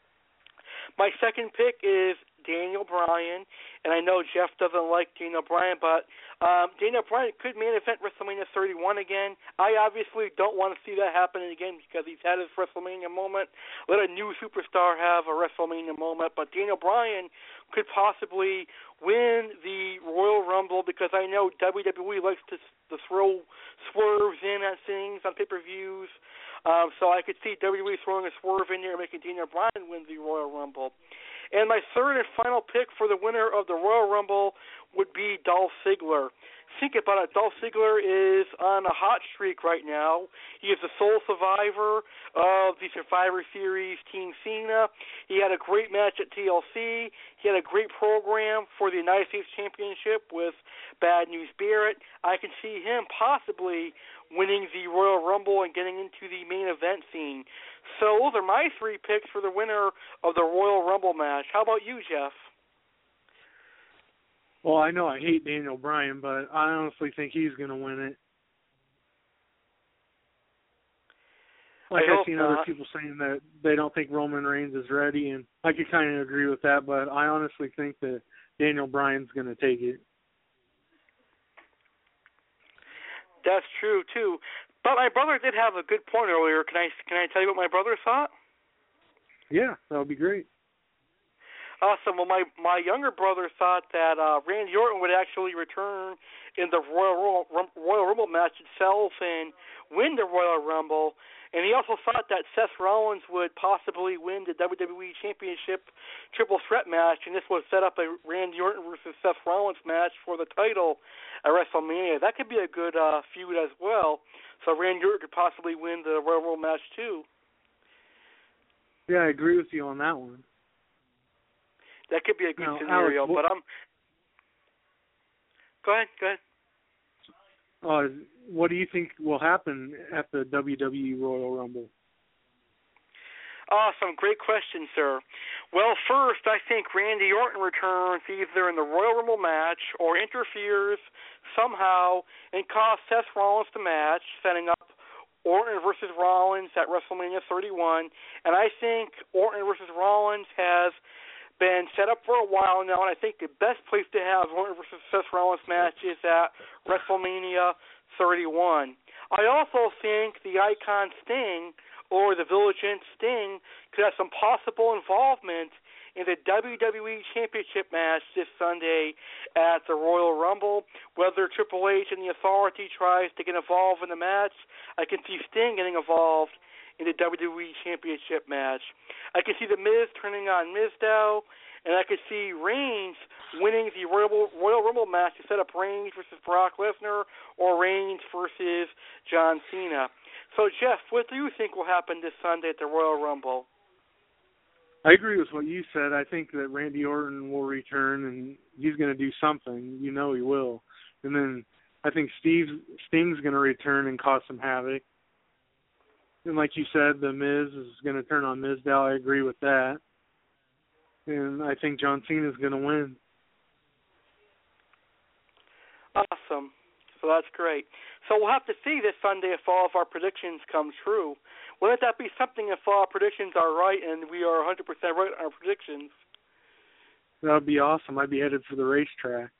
My second pick is Daniel Bryan, and I know Jeff doesn't like Daniel Bryan, but Daniel Bryan could main event WrestleMania 31 again. I obviously don't want to see that happen again, because he's had his WrestleMania moment. Let a new superstar have a WrestleMania moment, but Daniel Bryan could possibly win the Royal Rumble, because I know WWE likes to throw swerves in at things on pay-per-views. So I could see WWE throwing a swerve in there and making Daniel Bryan win the Royal Rumble. And my third and final pick for the winner of the Royal Rumble would be Dolph Ziggler. Think about it. Dolph Ziggler is on a hot streak right now. He is the sole survivor of the Survivor Series Team Cena. He had a great match at TLC. He had a great program for the United States Championship with Bad News Barrett. I can see him possibly winning the Royal Rumble and getting into the main event scene. So those are my three picks for the winner of the Royal Rumble match. How about you, Jeff? Well, I know I hate Daniel Bryan, but I honestly think he's going to win it. I've seen other people saying that they don't think Roman Reigns is ready, and I could kind of agree with that, but I honestly think that Daniel Bryan's going to take it. That's true, too. But my brother did have a good point earlier. Can I tell you what my brother thought? Yeah, that would be great. Awesome. Well, my younger brother thought that Randy Orton would actually return in the Royal Rumble match itself and win the Royal Rumble. And he also thought that Seth Rollins would possibly win the WWE Championship triple threat match, and this would set up a Randy Orton versus Seth Rollins match for the title at WrestleMania. That could be a good feud as well. So Randy Orton could possibly win the Royal Rumble match too. Yeah, I agree with you on that one. That could be a good scenario, but Go ahead. What do you think will happen at the WWE Royal Rumble? Awesome. Great question, sir. Well, first, I think Randy Orton returns either in the Royal Rumble match or interferes somehow and costs Seth Rollins the match, setting up Orton versus Rollins at WrestleMania 31. And I think Orton versus Rollins has been set up for a while now, and I think the best place to have Orton versus Seth Rollins match is at WrestleMania 31. I also think the Icon Sting or the Vigilant Sting could have some possible involvement in the WWE Championship match this Sunday at the Royal Rumble. Whether Triple H and the Authority tries to get involved in the match, I can see Sting getting involved in the WWE Championship match. I can see The Miz turning on Mizdow, and I could see Reigns winning the Royal Rumble match to set up Reigns versus Brock Lesnar or Reigns versus John Cena. So, Jeff, what do you think will happen this Sunday at the Royal Rumble? I agree with what you said. I think that Randy Orton will return, and he's going to do something. You know he will. And then I think Sting's going to return and cause some havoc. And like you said, The Miz is going to turn on Mizdow. I agree with that. And I think John Cena is going to win. Awesome. So that's great. So we'll have to see this Sunday if all of our predictions come true. Wouldn't that be something if all our predictions are right and we are 100% right on our predictions? That would be awesome. I'd be headed for the racetrack.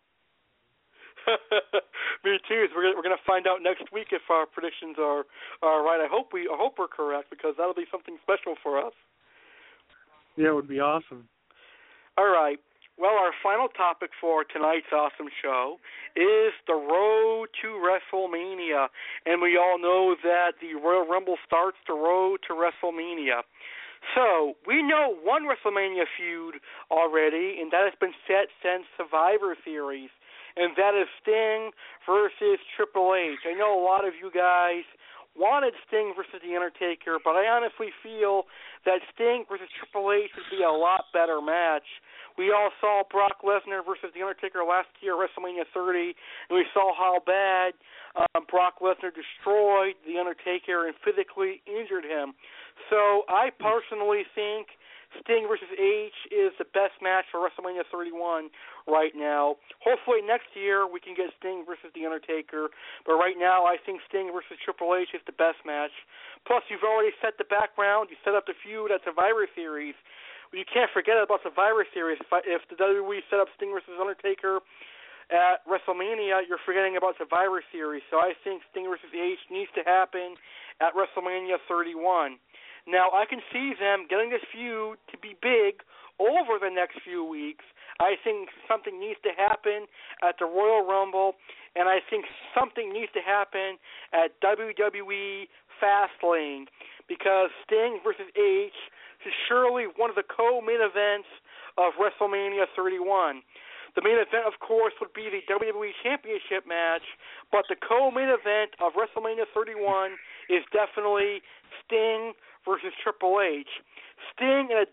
Me too. So we're going to find out next week if our predictions are right. I hope we're correct, because that'll be something special for us. Yeah, it would be awesome. All right. Well, our final topic for tonight's awesome show is the road to WrestleMania. And we all know that the Royal Rumble starts the road to WrestleMania. So, we know one WrestleMania feud already, and that has been set since Survivor Series, and that is Sting versus Triple H. I know a lot of you guys wanted Sting versus The Undertaker, but I honestly feel that Sting versus Triple H would be a lot better match. We all saw Brock Lesnar versus The Undertaker last year at WrestleMania 30, and we saw how bad Brock Lesnar destroyed The Undertaker and physically injured him. So I personally think Sting versus H is the best match for WrestleMania 31 right now. Hopefully next year we can get Sting versus The Undertaker, but right now I think Sting versus Triple H is the best match. Plus, you've already set the background. You set up the feud at Survivor Series. You can't forget about Survivor Series. If the WWE set up Sting versus Undertaker at WrestleMania, you're forgetting about Survivor Series. So I think Sting versus H needs to happen at WrestleMania 31. Now, I can see them getting this feud to be big over the next few weeks. I think something needs to happen at the Royal Rumble, and I think something needs to happen at WWE Fastlane, because Sting versus H is surely one of the co-main events of WrestleMania 31. The main event, of course, would be the WWE Championship match, but the co-main event of WrestleMania 31 is definitely Sting versus Triple H. Sting in a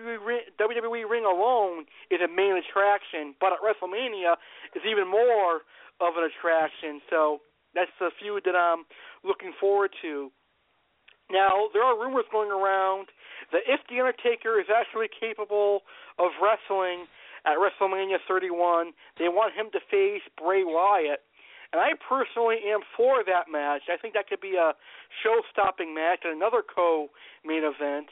WWE ring alone is a main attraction, but at WrestleMania is even more of an attraction. So that's the feud that I'm looking forward to. Now, there are rumors going around that if The Undertaker is actually capable of wrestling at WrestleMania 31, they want him to face Bray Wyatt. And I personally am for that match. I think that could be a show-stopping match and another co-main event.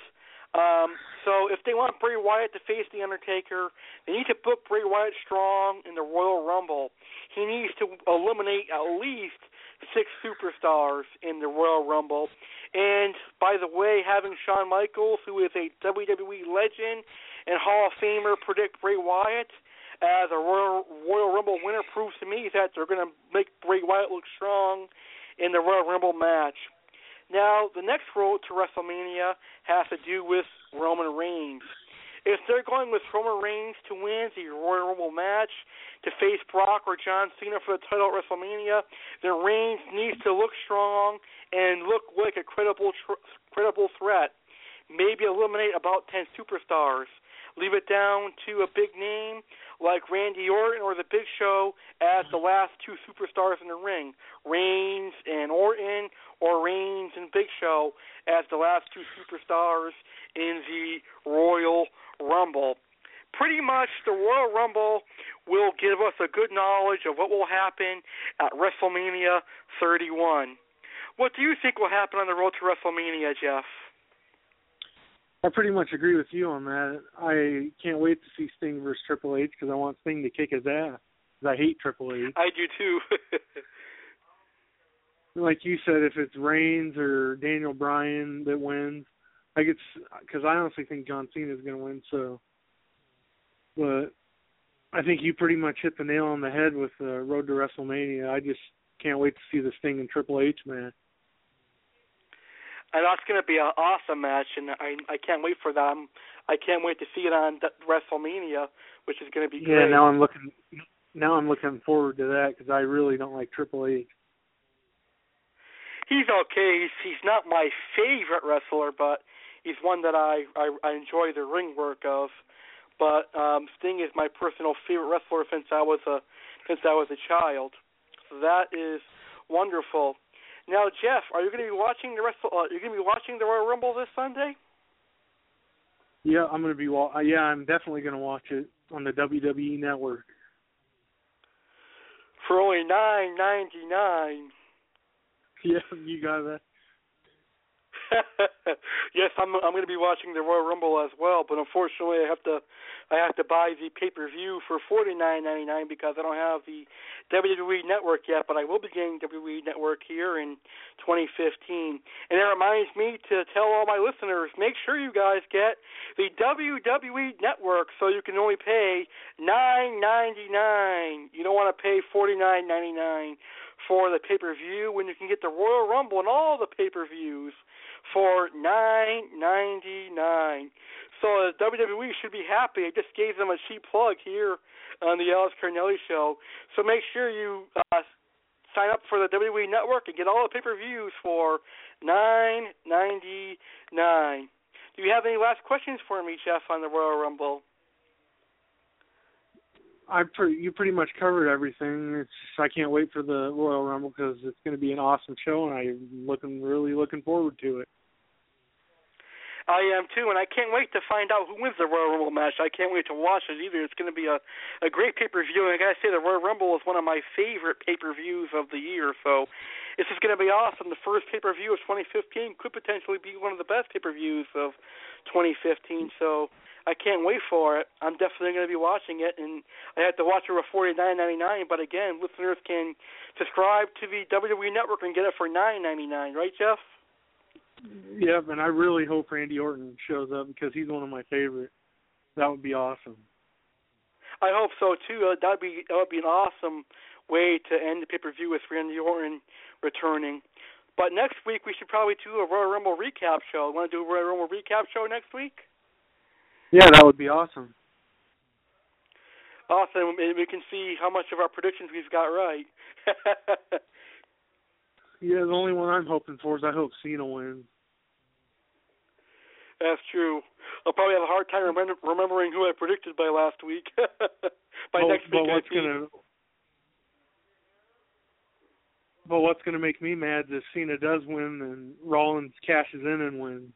So if they want Bray Wyatt to face The Undertaker, they need to book Bray Wyatt strong in the Royal Rumble. He needs to eliminate at least 6 superstars in the Royal Rumble. And, by the way, having Shawn Michaels, who is a WWE legend and Hall of Famer, predict Bray Wyatt as a Royal Rumble winner proves to me that they're going to make Bray Wyatt look strong in the Royal Rumble match. Now, the next road to WrestleMania has to do with Roman Reigns. If they're going with Roman Reigns to win the Royal Rumble match, to face Brock or John Cena for the title at WrestleMania, then Reigns needs to look strong and look like a credible threat. Maybe eliminate about 10 superstars. Leave it down to a big name like Randy Orton or The Big Show as the last two superstars in the ring, Reigns and Orton, or Reigns and Big Show as the last two superstars in the Royal Rumble. Pretty much the Royal Rumble will give us a good knowledge of what will happen at WrestleMania 31. What do you think will happen on the road to WrestleMania, Jeff? I pretty much agree with you on that. I can't wait to see Sting versus Triple H because I want Sting to kick his ass. Because I hate Triple H. I do too. Like you said, if it's Reigns or Daniel Bryan that wins, because I honestly think John Cena is going to win. So, but I think you pretty much hit the nail on the head with the Road to WrestleMania. I just can't wait to see the Sting and Triple H match. And that's going to be an awesome match, and I can't wait for that. I can't wait to see it on WrestleMania, which is going to be great. Yeah, now I'm looking forward to that because I really don't like Triple H. He's okay. He's not my favorite wrestler, but he's one that I enjoy the ring work of. But Sting is my personal favorite wrestler since I was a child. So that is wonderful. Now, Jeff, are you going to be watching the Royal Rumble this Sunday? Yeah, I'm definitely going to watch it on the WWE Network. For only $9.99. Yeah, you got that. Yes, I'm going to be watching the Royal Rumble as well, but unfortunately I have to buy the pay-per-view for $49.99 because I don't have the WWE Network yet, but I will be getting WWE Network here in 2015. And it reminds me to tell all my listeners, make sure you guys get the WWE Network so you can only pay $9.99. You don't want to pay $49.99 for the pay-per-view when you can get the Royal Rumble and all the pay-per-views for $9.99. So the WWE should be happy. I just gave them a cheap plug here on the Alex Carnelli Show. So make sure you sign up for the WWE Network and get all the pay-per-views for $9.99. Do you have any last questions for me, Jeff, on the Royal Rumble? You pretty much covered everything. I can't wait for the Royal Rumble because it's going to be an awesome show, and I'm really looking forward to it. I am too, and I can't wait to find out who wins the Royal Rumble match. I can't wait to watch it either. It's going to be a great pay-per-view, and I got to say the Royal Rumble is one of my favorite pay-per-views of the year, so this is going to be awesome. The first pay-per-view of 2015 could potentially be one of the best pay-per-views of 2015, so I can't wait for it. I'm definitely going to be watching it, and I have to watch it for $49.99, but again, listeners can subscribe to the WWE Network and get it for $9.99, right, Jeff? Yep, and I really hope Randy Orton shows up because he's one of my favorites. That would be awesome. I hope so too. That would be an awesome way to end the pay-per-view with Randy Orton returning. But next week we should probably do a Royal Rumble recap show. Want to do a Royal Rumble recap show next week? Yeah, that would be awesome. Awesome. We can see how much of our predictions we've got right. Yeah, the only one I'm hoping for is I hope Cena wins. That's true. I'll probably have a hard time remembering who I predicted by last week. Next week, what's gonna make me mad is if Cena does win and Rollins cashes in and wins.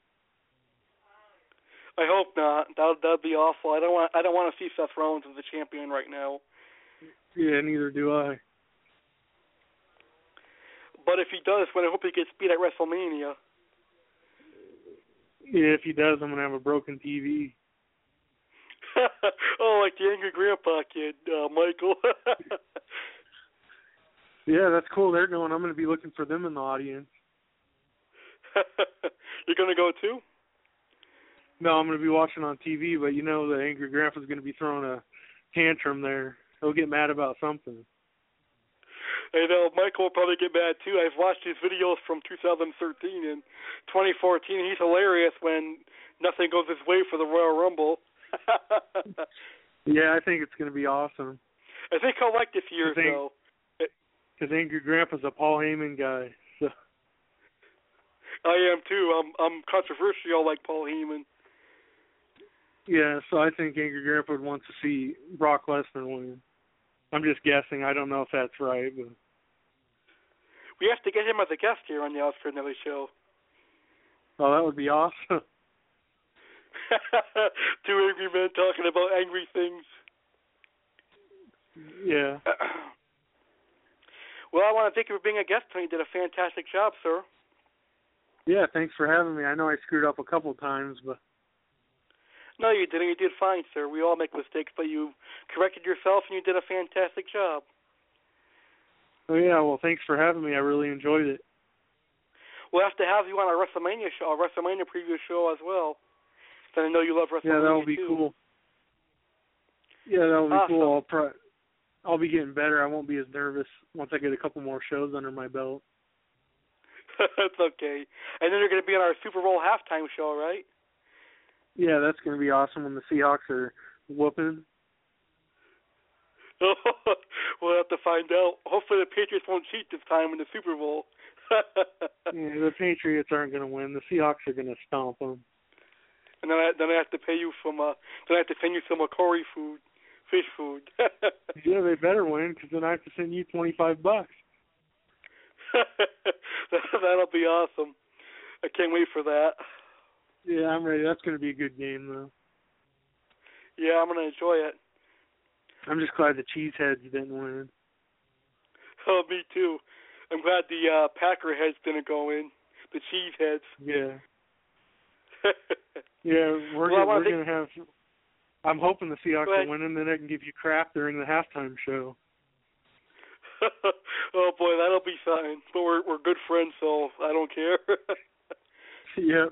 I hope not. That'd be awful. I don't want to see Seth Rollins as the champion right now. Yeah, neither do I. But if he does, I hope he gets beat at WrestleMania. Yeah, if he does, I'm gonna have a broken TV. Oh, like the angry grandpa kid, Michael. Yeah, that's cool. They're going. I'm gonna be looking for them in the audience. You're gonna go too? No, I'm going to be watching on TV, but you know the angry grandpa's going to be throwing a tantrum there. He'll get mad about something. I know, Michael will probably get mad too. I've watched his videos from 2013 and 2014. He's hilarious when nothing goes his way for the Royal Rumble. Yeah, I think it's going to be awesome. I think I'll like this year, though. Because angry grandpa's a Paul Heyman guy. So. I am too. I'm controversial like Paul Heyman. Yeah, so I think Angry Grandpa would want to see Brock Lesnar win. I'm just guessing. I don't know if that's right, but we have to get him as a guest here on the Alex Cardinelli Show. Oh, that would be awesome. Two angry men talking about angry things. Yeah. Well, I want to thank you for being a guest tonight. You did a fantastic job, sir. Yeah, thanks for having me. I know I screwed up a couple times, but... No, you didn't. You did fine, sir. We all make mistakes, but you corrected yourself and you did a fantastic job. Oh, yeah, well, thanks for having me. I really enjoyed it. We'll have to have you on our WrestleMania show, our WrestleMania preview show as well. Then I know you love WrestleMania. Yeah, that'll be cool. Yeah, that'll be awesome. Cool. I'll be getting better. I won't be as nervous once I get a couple more shows under my belt. That's okay. And then you're going to be on our Super Bowl halftime show, right? Yeah, that's going to be awesome when the Seahawks are whooping. We'll have to find out. Hopefully the Patriots won't cheat this time in the Super Bowl. Yeah, the Patriots aren't going to win. The Seahawks are going to stomp them. And then I have to pay you some. Then I have to send you some Corey food, fish food. Yeah, they better win because then I have to send you $25. That'll be awesome. I can't wait for that. Yeah, I'm ready. That's going to be a good game, though. Yeah, I'm going to enjoy it. I'm just glad the Cheeseheads didn't win. Oh, me too. I'm glad the Packer heads didn't go in. The Cheeseheads. Yeah. Yeah, we're going to have... I'm hoping the Seahawks will win, and then I can give you crap during the halftime show. Oh, boy, that'll be fine. But we're good friends, so I don't care. Yep.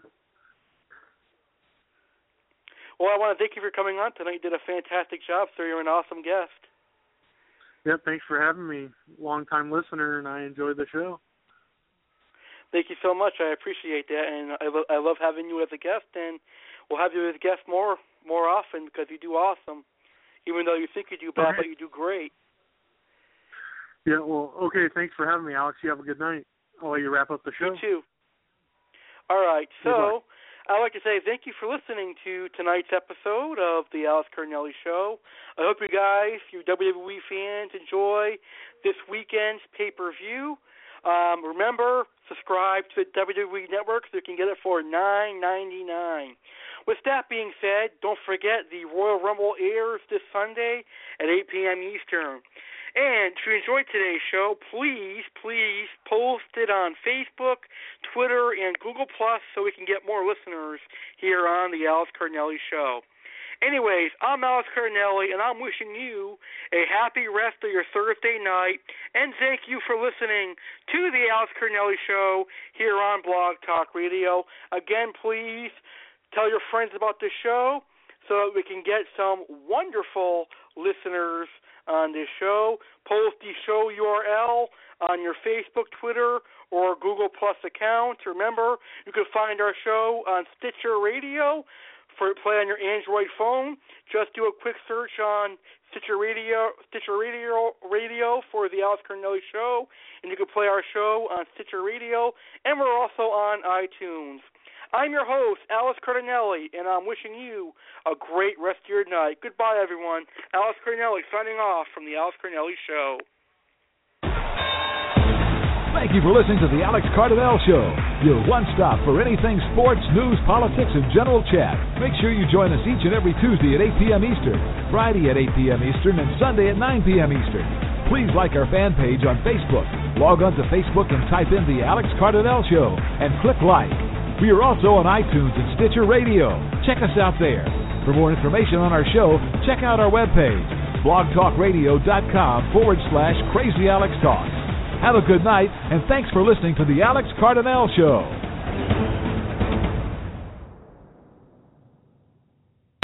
Well, I want to thank you for coming on tonight. You did a fantastic job, sir. You're an awesome guest. Yep, thanks for having me. Long-time listener, and I enjoyed the show. Thank you so much. I appreciate that, and I love having you as a guest, and we'll have you as a guest more often because you do awesome. Even though you think you do bad, but you do great. Yeah, well, okay, thanks for having me, Alex. You have a good night. I'll let you wrap up the show. You too. All right, so I'd like to say thank you for listening to tonight's episode of the Alex Cardinelli Show. I hope you guys, you WWE fans, enjoy this weekend's pay-per-view. Remember, subscribe to the WWE Network so you can get it for $9.99. With that being said, don't forget the Royal Rumble airs this Sunday at 8 p.m. Eastern. And to enjoy today's show, please post it on Facebook, Twitter, and Google Plus so we can get more listeners here on the Alex Cardinelli Show. Anyways, I'm Alex Cardinelli, and I'm wishing you a happy rest of your Thursday night, and thank you for listening to the Alex Cardinelli Show here on Blog Talk Radio. Again, please tell your friends about the show so that we can get some wonderful listeners on this show. Post the show URL on your Facebook, Twitter, or Google Plus account. Remember, you can find our show on Stitcher Radio for play on your Android phone. Just do a quick search on Stitcher Radio for the Alex Cardinelli Show, and you can play our show on Stitcher Radio, and we're also on iTunes. I'm your host, Alex Cardinelli, and I'm wishing you a great rest of your night. Goodbye, everyone. Alex Cardinelli signing off from the Alex Cardinelli Show. Thank you for listening to the Alex Cardinelli Show, your one-stop for anything sports, news, politics, and general chat. Make sure you join us each and every Tuesday at 8 p.m. Eastern, Friday at 8 p.m. Eastern, and Sunday at 9 p.m. Eastern. Please like our fan page on Facebook. Log on to Facebook and type in the Alex Cardinelli Show and click like. We are also on iTunes and Stitcher Radio. Check us out there. For more information on our show, check out our webpage, blogtalkradio.com/CrazyAlexTalks. Have a good night, and thanks for listening to the Alex Cardinelli Show.